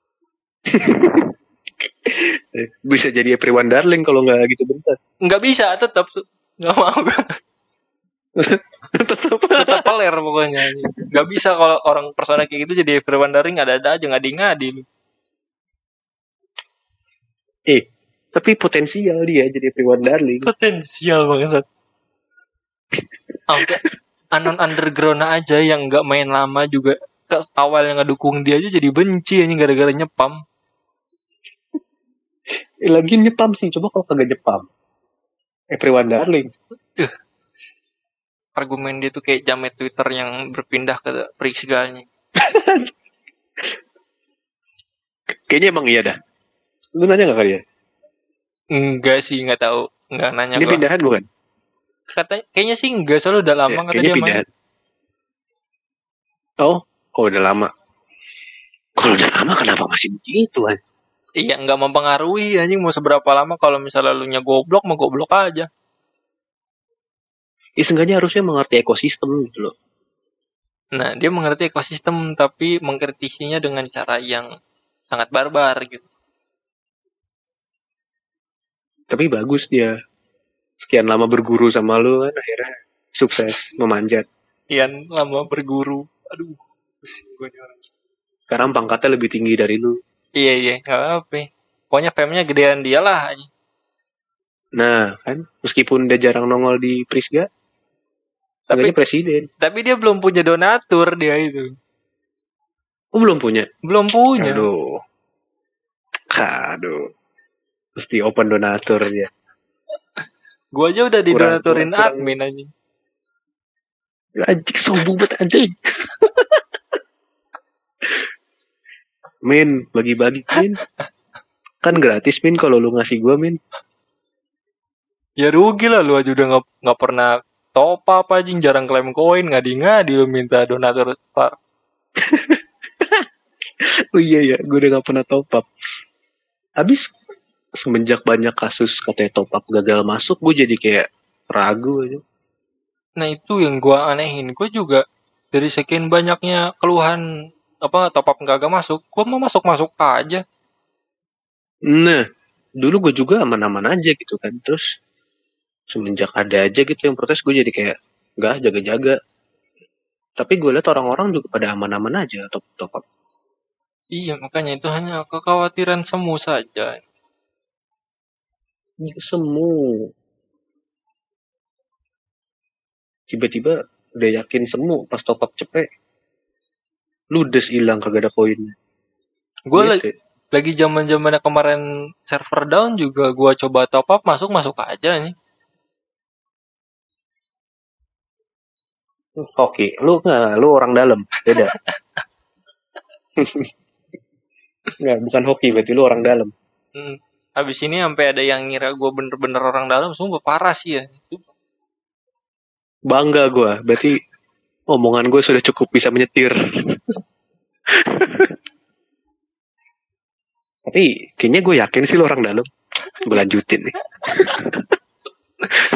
[SPEAKER 2] Bisa jadi everyone darling kalau nggak gitu bentar.
[SPEAKER 1] Nggak bisa, tetap nggak mau. tetap tetap peler pokoknya. Nggak bisa kalau orang persona kayak gitu jadi everyone darling, ada-ada aja ngadi-ngadi.
[SPEAKER 2] Eh, tapi potensial dia jadi everyone darling.
[SPEAKER 1] Potensial banget. Sampai anon underground aja yang nggak main lama juga ke awal yang ngedukung dia aja jadi benci anjing gara-gara nyepam.
[SPEAKER 2] Eh, lagi nyepam sih, coba kalau kagak nyepam. Everyone darling.
[SPEAKER 1] Uh. Argumen dia tuh kayak jamet Twitter yang berpindah ke Prisgalnya.
[SPEAKER 2] Kayaknya emang iya dah. Lu nanya nggak kali ya?
[SPEAKER 1] Enggak sih, nggak tahu, nggak nanya.
[SPEAKER 2] Ini gua. Pindahan bukan?
[SPEAKER 1] Katanya, kayaknya sih enggak, soalnya udah lama ya, kata dia pindahan. Main.
[SPEAKER 2] Oh, oh udah lama. Kalau udah lama kenapa masih begitu kan?
[SPEAKER 1] Iya, nggak mempengaruhi anjing mau seberapa lama, kalau misalnya lu nya goblok mau goblok aja.
[SPEAKER 2] Ya, seenggaknya harusnya mengerti ekosistem gitu loh.
[SPEAKER 1] Nah, dia mengerti ekosistem tapi mengkritisinya dengan cara yang sangat barbar gitu.
[SPEAKER 2] Tapi bagus dia. Sekian lama berguru sama lu kan akhirnya sukses memanjat.
[SPEAKER 1] Sekian lama berguru. Aduh, pusing gue nih orang.
[SPEAKER 2] Sekarang pangkatnya lebih tinggi dari lu.
[SPEAKER 1] Iya, iya, enggak apa-apa. Pokoknya famnya gedean dia lah.
[SPEAKER 2] Nah, kan meskipun dia jarang nongol di Prisga, tapi presiden.
[SPEAKER 1] Tapi dia belum punya donatur dia itu.
[SPEAKER 2] Oh, belum punya?
[SPEAKER 1] Belum punya.
[SPEAKER 2] Aduh. Aduh. Mesti open donatur dia.
[SPEAKER 1] Gua aja udah didonaturin kurang, admin anjing.
[SPEAKER 2] Anjing sombong banget anjing. Min, bagi-bagi Min. Kan gratis Min kalau lu ngasih gua Min.
[SPEAKER 1] Ya rugi lah, lu aja udah nggak nggak pernah top up anjing, jarang klaim koin, ngadi-ngadi lu minta donatur Star.
[SPEAKER 2] Oh iya ya, gue udah nggak pernah top up. Habis semenjak banyak kasus katanya top up gagal masuk, gue jadi kayak ragu aja.
[SPEAKER 1] Nah itu yang gue anehin, gue juga dari sekian banyaknya keluhan apa top up gagal masuk, gue mau masuk masuk aja.
[SPEAKER 2] Nah, dulu gue juga aman-aman aja gitu kan, terus semenjak ada aja gitu yang protes, gue jadi kayak nggak jaga-jaga. Tapi gue lihat orang-orang juga pada aman-aman aja top top up.
[SPEAKER 1] Iya, makanya itu hanya kekhawatiran semu saja.
[SPEAKER 2] Semu. Tiba-tiba udah yakin semu pas top up cepet. Ludes hilang kagak ada poinnya.
[SPEAKER 1] Gue lagi lagi zaman-zamannya kemarin server down juga gue coba top up masuk-masuk aja nih.
[SPEAKER 2] Oke, lu nggak, lu orang dalam, beda. Nggak, bukan hoki, berarti lu orang dalam.
[SPEAKER 1] Hmm. Habis ini sampai ada yang ngira gue bener-bener orang dalam, sungguh parah sih ya.
[SPEAKER 2] Bangga gue, berarti omongan gue sudah cukup bisa menyetir. Tapi kayaknya gue yakin sih lu orang dalam. Gue lanjutin nih.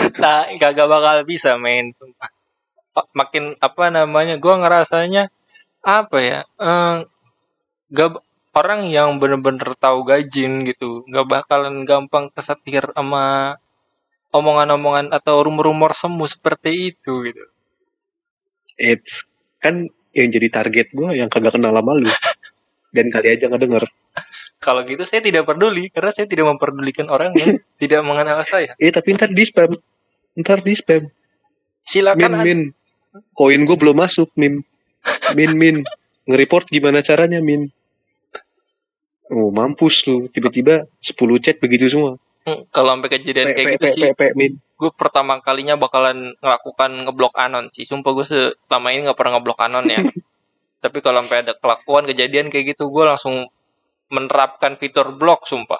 [SPEAKER 1] Nah, kagak bakal bisa main, sumpah. Makin apa namanya, gue ngerasanya apa ya? Eh, gak orang yang bener-bener tahu gajin gitu, gak bakalan gampang kesetir sama omongan-omongan atau rumor-rumor semu seperti itu gitu.
[SPEAKER 2] It's kan yang jadi target gue yang kagak kenal sama lu dan kali aja nggak denger.
[SPEAKER 1] Kalau gitu saya tidak peduli karena saya tidak memperdulikan orang yang tidak mengenal saya.
[SPEAKER 2] Eh tapi ntar di spam, ntar di spam.
[SPEAKER 1] Silakan.
[SPEAKER 2] Min min, koin gue belum masuk min, min min, nge-report gimana caranya min? Oh mampus lu, tiba-tiba sepuluh chat begitu semua.
[SPEAKER 1] Hmm, kalau sampai kejadian
[SPEAKER 2] Pe,
[SPEAKER 1] kayak
[SPEAKER 2] pe,
[SPEAKER 1] gitu
[SPEAKER 2] pe,
[SPEAKER 1] sih,
[SPEAKER 2] pe, pe, min.
[SPEAKER 1] gue pertama kalinya bakalan ngelakukan ngeblok anon sih. Sumpah gue selama ini nggak pernah ngeblok anon ya. Tapi kalau sampai ada kelakuan kejadian kayak gitu, gue langsung menerapkan fitur blok, sumpah.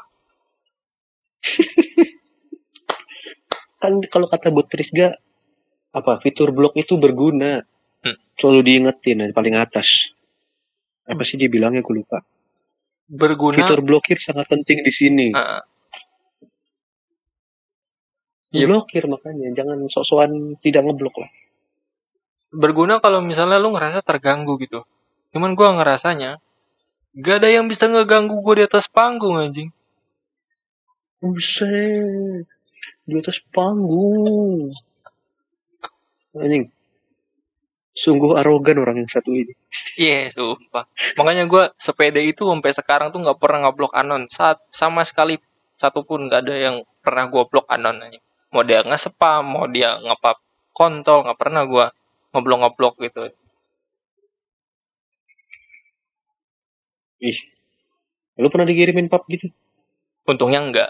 [SPEAKER 2] Kan kalau kata buat Prisga, apa fitur blok itu berguna.
[SPEAKER 1] Hmm.
[SPEAKER 2] Selalu diingetin paling atas. Apa sih dia bilangnya, gue lupa.
[SPEAKER 1] Berguna.
[SPEAKER 2] Fitur blokir sangat penting di sini.
[SPEAKER 1] Uh,
[SPEAKER 2] Yep. Blokir makanya, jangan sok-sokan tidak ngeblok lah.
[SPEAKER 1] Berguna kalau misalnya lu ngerasa terganggu gitu. Cuman gue ngerasanya gak ada yang bisa ngeganggu gue di atas panggung anjing.
[SPEAKER 2] Buset, di atas panggung. Anjing, sungguh arogan orang yang satu ini.
[SPEAKER 1] Iya, yeah, sumpah. Makanya gue sepede itu sampai sekarang tuh gak pernah ngeblok anon. Saat, sama sekali satupun gak ada yang pernah gue blok anon anjing. Mau dia nge-spam, mau dia nge-pap kontol, gak pernah gue ngeblok-ngeblok gitu.
[SPEAKER 2] Ih, lu pernah dikirimin pap gitu?
[SPEAKER 1] Untungnya enggak.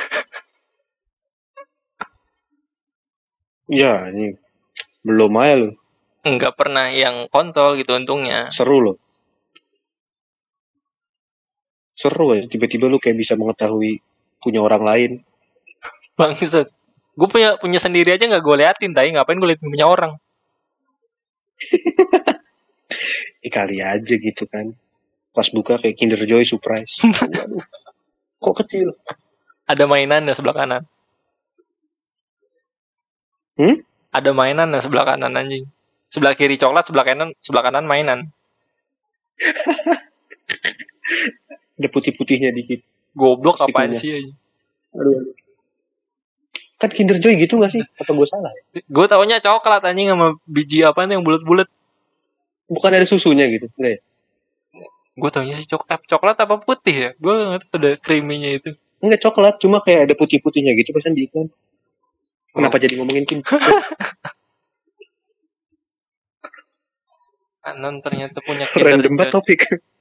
[SPEAKER 2] Ya, ini belum aja lu.
[SPEAKER 1] Enggak pernah yang kontol gitu untungnya.
[SPEAKER 2] Seru loh. Seru ya, tiba-tiba lu kayak bisa mengetahui punya orang lain.
[SPEAKER 1] Bangsat. Gue punya punya sendiri aja nggak gue liatin, tapi ngapain gue liatin punya orang?
[SPEAKER 2] Eh kali aja gitu kan. Pas buka kayak Kinder Joy surprise. Waduh, kok kecil?
[SPEAKER 1] Ada mainan di sebelah kanan.
[SPEAKER 2] Hmm?
[SPEAKER 1] Ada mainan di sebelah kanan anjing. Sebelah kiri coklat, sebelah kanan sebelah kanan mainan.
[SPEAKER 2] Ada putih-putihnya dikit.
[SPEAKER 1] Goblok apaan sih anjing?
[SPEAKER 2] Aduh. Kan Kinder Joy gitu gak sih? Apa gue salah ya?
[SPEAKER 1] Gue taunya coklat anjing sama biji apa yang bulat-bulat.
[SPEAKER 2] Bukan ada susunya gitu, enggak ya?
[SPEAKER 1] Gue taunya sih coklat, coklat apa putih ya? Gue nggak tahu ada creaminya itu.
[SPEAKER 2] Enggak coklat, cuma kayak ada putih-putihnya gitu pasan di iklan. Kenapa oh. jadi ngomongin Kinder?
[SPEAKER 1] Anon ternyata punya Kinder
[SPEAKER 2] Random banget topik.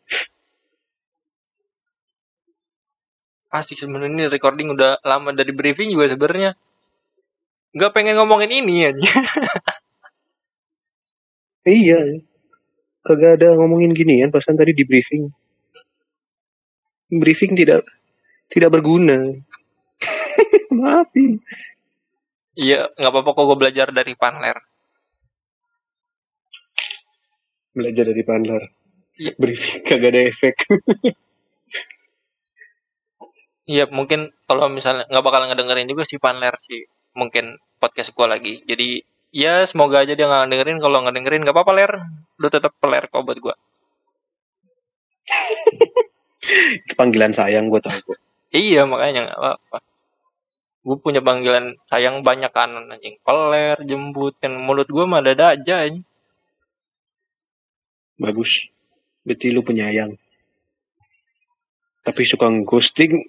[SPEAKER 1] Asik sebenarnya ini recording udah lama dari briefing juga sebenarnya. Gak pengen ngomongin ini aja.
[SPEAKER 2] Iya. Kagak ada ngomongin gini kan pasan tadi di briefing. Briefing tidak tidak berguna. Maafin.
[SPEAKER 1] Iya, nggak apa-apa kok gue belajar dari Panler.
[SPEAKER 2] Belajar dari Panler.
[SPEAKER 1] Iya.
[SPEAKER 2] Briefing kagak ada efek.
[SPEAKER 1] Iya, mungkin kalau misalnya nggak bakal ngedengerin juga si Panler sih. Mungkin podcast gue lagi. Jadi ya semoga aja dia nggak dengerin. Kalau nggak dengerin nggak apa-apa Ler. Lu tetap peler kok buat gue.
[SPEAKER 2] Itu panggilan sayang gue tau kok.
[SPEAKER 1] Iya makanya nggak apa-apa. Gue punya panggilan sayang banyak kan anjing. Peler, jembut kan mulut gue mah ada aja anjing.
[SPEAKER 2] Bagus. Berarti lu penyayang. Tapi suka ghosting.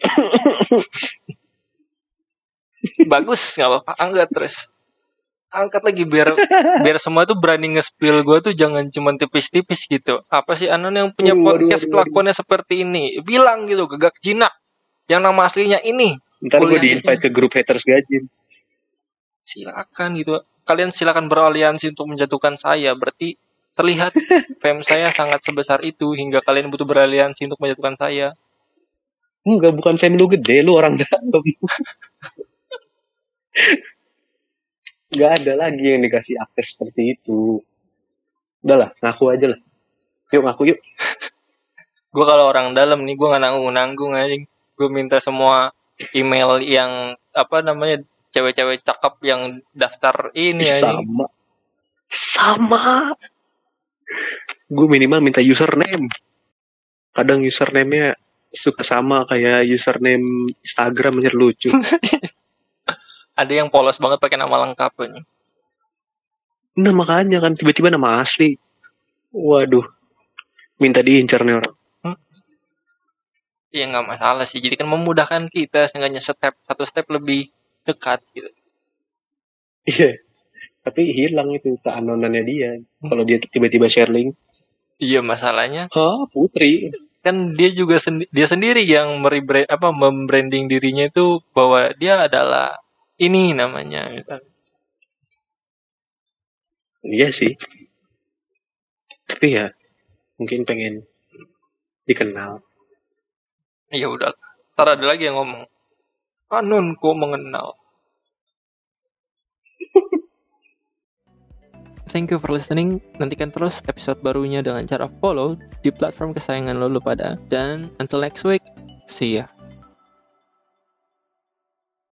[SPEAKER 1] Bagus, nggak apa-apa. Angkat terus. Angkat lagi biar biar semua tuh berani nge-spill gue tuh jangan cuma tipis-tipis gitu. Apa sih Anon yang punya
[SPEAKER 2] Aduh,
[SPEAKER 1] podcast
[SPEAKER 2] aduh, aduh,
[SPEAKER 1] kelakuannya seperti ini? Bilang gitu, gegak jinak. Yang nama aslinya ini.
[SPEAKER 2] Ntar gue di-invite ke grup haters gajin.
[SPEAKER 1] Silakan gitu. Kalian silakan beraliansi untuk menjatuhkan saya. Berarti terlihat fame saya sangat sebesar itu hingga kalian butuh beraliansi untuk menjatuhkan saya.
[SPEAKER 2] Enggak, bukan fame lu gede, lu orang dalam. Gak ada lagi yang dikasih akses seperti itu. Udah lah, ngaku aja lah. Yuk ngaku yuk.
[SPEAKER 1] Gue kalau orang dalam nih, gue gak nanggung-nanggung aja. Gue minta semua email yang apa namanya cewek-cewek cakep yang daftar ini aja.
[SPEAKER 2] Sama. Sama. gue minimal minta username. Kadang username-nya suka sama kayak username Instagram, aja lucu.
[SPEAKER 1] Ada yang polos banget pakai nama lengkapnya.
[SPEAKER 2] Nah makanya kan tiba-tiba nama asli. Waduh, minta diincar nih orang.
[SPEAKER 1] Iya nggak masalah sih. Jadi kan memudahkan kita, seenggaknya step satu step lebih dekat gitu.
[SPEAKER 2] Iya, tapi hilang itu keanonannya dia. Kalau dia tiba-tiba share link.
[SPEAKER 1] Iya masalahnya.
[SPEAKER 2] Hah, Putri.
[SPEAKER 1] Kan dia juga sendi- dia sendiri yang merebrand apa membranding dirinya itu bahwa dia adalah ini namanya. Misalnya.
[SPEAKER 2] Iya sih. Tapi ya mungkin pengen dikenal.
[SPEAKER 1] Ya udah. Ntar ada lagi yang ngomong. Kanunku mengenal. Thank you for listening. Nantikan terus episode barunya dengan cara follow di platform kesayangan lo pada. Dan until next week, see ya.